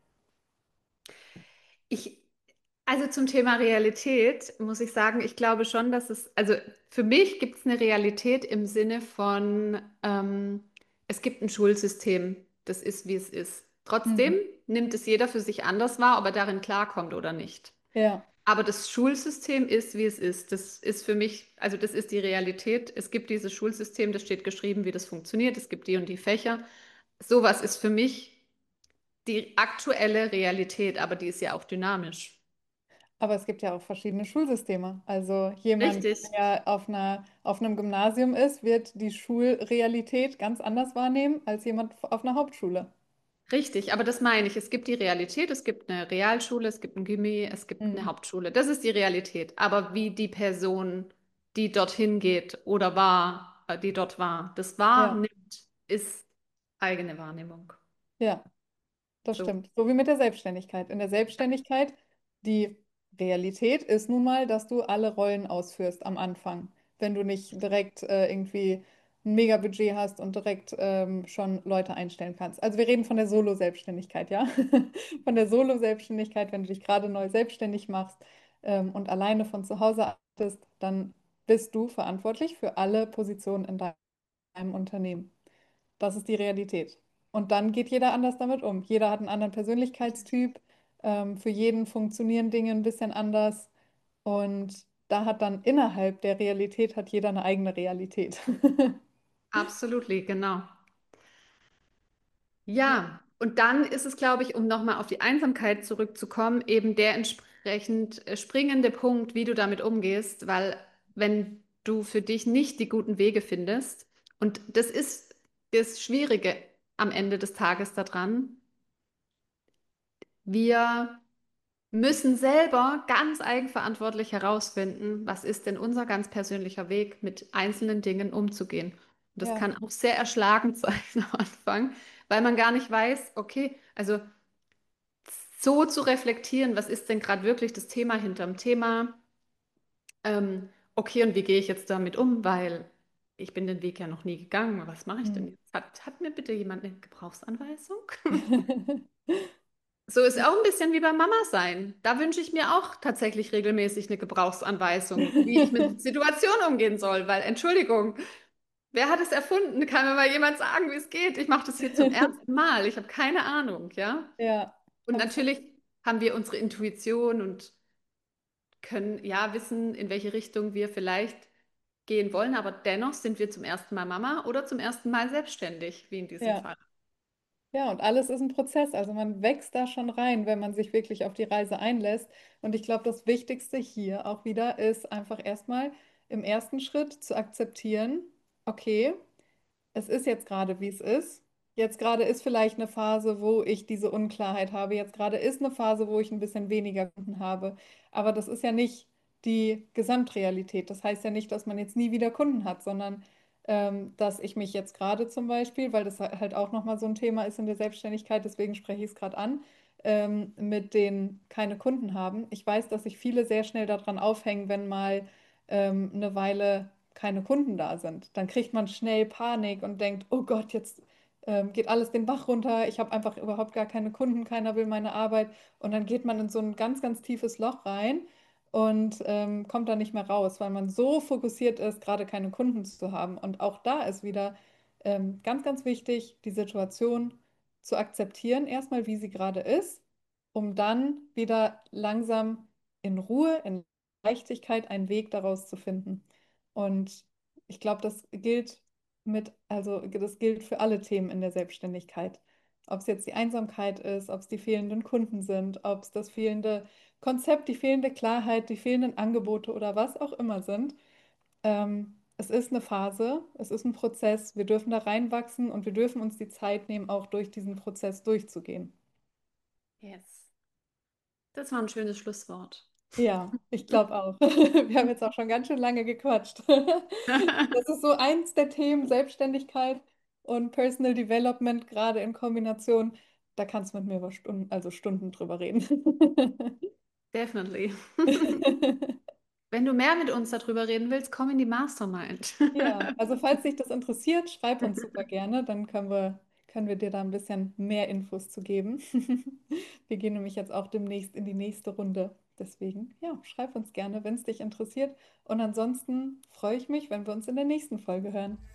Ich, also zum Thema Realität muss ich sagen, ich glaube schon, dass also für mich gibt es eine Realität im Sinne von, es gibt ein Schulsystem, das ist, wie es ist. Trotzdem Mhm. nimmt es jeder für sich anders wahr, ob er darin klarkommt oder nicht. Ja, Aber das Schulsystem ist, wie es ist. Das ist für mich, also das ist die Realität. Es gibt dieses Schulsystem, das steht geschrieben, wie das funktioniert. Es gibt die und die Fächer. Sowas ist für mich die aktuelle Realität, aber die ist ja auch dynamisch. aber es gibt ja auch verschiedene Schulsysteme. Also jemand, Richtig, der auf einem Gymnasium ist, wird die Schulrealität ganz anders wahrnehmen als jemand auf einer Hauptschule. richtig. Aber das meine ich. Es gibt die Realität, es gibt eine Realschule, es gibt ein Gymi, es gibt eine Mhm. Hauptschule. Das ist die Realität. Aber wie die Person, die dorthin geht oder war, die dort war, das Ja, wahrnimmt, ist eigene Wahrnehmung. ja. Das So. stimmt. So wie mit der Selbstständigkeit. In der Selbstständigkeit, die Realität ist nun mal, dass du alle Rollen ausführst am Anfang. Wenn du nicht direkt irgendwie ein Mega-Budget hast und direkt schon Leute einstellen kannst. Also wir reden von der Solo-Selbstständigkeit, ja? Von der Solo-Selbstständigkeit, wenn du dich gerade neu selbstständig machst und alleine von zu Hause arbeitest, dann bist du verantwortlich für alle Positionen in deinem Unternehmen. Das ist die Realität. Und dann geht jeder anders damit um. Jeder hat einen anderen Persönlichkeitstyp. Für jeden funktionieren Dinge ein bisschen anders. Und da hat dann innerhalb der Realität hat jeder eine eigene Realität. Absolut, genau. Ja, Ja, und dann ist es, glaube ich, um nochmal auf die Einsamkeit zurückzukommen, eben der entsprechend springende Punkt, wie du damit umgehst, weil wenn du für dich nicht die guten Wege findest, und das ist das Schwierige am Ende des Tages daran, wir müssen selber ganz eigenverantwortlich herausfinden, was ist denn unser ganz persönlicher Weg, mit einzelnen Dingen umzugehen. Und das ja, kann auch sehr erschlagend sein am Anfang, weil man gar nicht weiß, okay, also so zu reflektieren, was ist denn gerade wirklich das Thema hinterm Thema? Okay, und wie gehe ich jetzt damit um? Weil ich bin den Weg ja noch nie gegangen. Was mache ich hm. denn jetzt? Hat mir bitte jemand eine Gebrauchsanweisung? So ist auch ein bisschen wie beim Mama sein. Da wünsche ich mir auch tatsächlich regelmäßig eine Gebrauchsanweisung, wie ich mit Situationen umgehen soll. Weil, Entschuldigung, wer hat es erfunden? Kann mir mal jemand sagen, wie es geht? Ich mache das hier zum ersten Mal. Ich habe keine Ahnung, ja? Ja, Und absolut. natürlich haben wir unsere Intuition und können ja wissen, in welche Richtung wir vielleicht gehen wollen, aber dennoch sind wir zum ersten Mal Mama oder zum ersten Mal selbstständig, wie in diesem Ja. Fall. Ja, und alles ist ein Prozess. Also man wächst da schon rein, wenn man sich wirklich auf die Reise einlässt. Und ich glaube, das Wichtigste hier auch wieder ist einfach erstmal im ersten Schritt zu akzeptieren, okay, es ist jetzt gerade, wie es ist. Jetzt gerade ist vielleicht eine Phase, wo ich diese Unklarheit habe. Jetzt gerade ist eine Phase, wo ich ein bisschen weniger Kunden habe. Aber das ist ja nicht die Gesamtrealität. Das heißt ja nicht, dass man jetzt nie wieder Kunden hat, sondern dass ich mich jetzt gerade zum Beispiel, weil das halt auch nochmal so ein Thema ist in der Selbstständigkeit, deswegen spreche ich es gerade an, mit denen keine Kunden haben. Ich weiß, dass sich viele sehr schnell daran aufhängen, wenn mal eine Weile keine Kunden da sind. Dann kriegt man schnell Panik und denkt, oh Gott, jetzt geht alles den Bach runter, ich habe einfach überhaupt gar keine Kunden, keiner will meine Arbeit. Und dann geht man in so ein ganz, ganz tiefes Loch rein und kommt da nicht mehr raus, weil man so fokussiert ist, gerade keine Kunden zu haben. Und auch da ist wieder ganz, ganz wichtig, die Situation zu akzeptieren, erstmal wie sie gerade ist, um dann wieder langsam in Ruhe, in Leichtigkeit einen Weg daraus zu finden. Und ich glaube, das gilt also das gilt für alle Themen in der Selbstständigkeit. Ob es jetzt die Einsamkeit ist, ob es die fehlenden Kunden sind, ob es das fehlende Konzept, die fehlende Klarheit, die fehlenden Angebote oder was auch immer sind. Es ist eine Phase, es ist ein Prozess. Wir dürfen da reinwachsen und wir dürfen uns die Zeit nehmen, auch durch diesen Prozess durchzugehen. Yes. Das war ein schönes Schlusswort. Ja, ich glaube auch. Wir haben jetzt auch schon ganz schön lange gequatscht. Das ist so eins der Themen, Selbstständigkeit und Personal Development, gerade in Kombination. Da kannst du mit mir über Stunden, also Stunden drüber reden. Definitely. Wenn du mehr mit uns darüber reden willst, komm in die Mastermind. Ja, also falls dich das interessiert, schreib uns super gerne, dann können wir dir da ein bisschen mehr Infos zu geben. Wir gehen nämlich jetzt auch demnächst in die nächste Runde. Deswegen, ja, schreib uns gerne, wenn es dich interessiert. Und ansonsten freue ich mich, wenn wir uns in der nächsten Folge hören.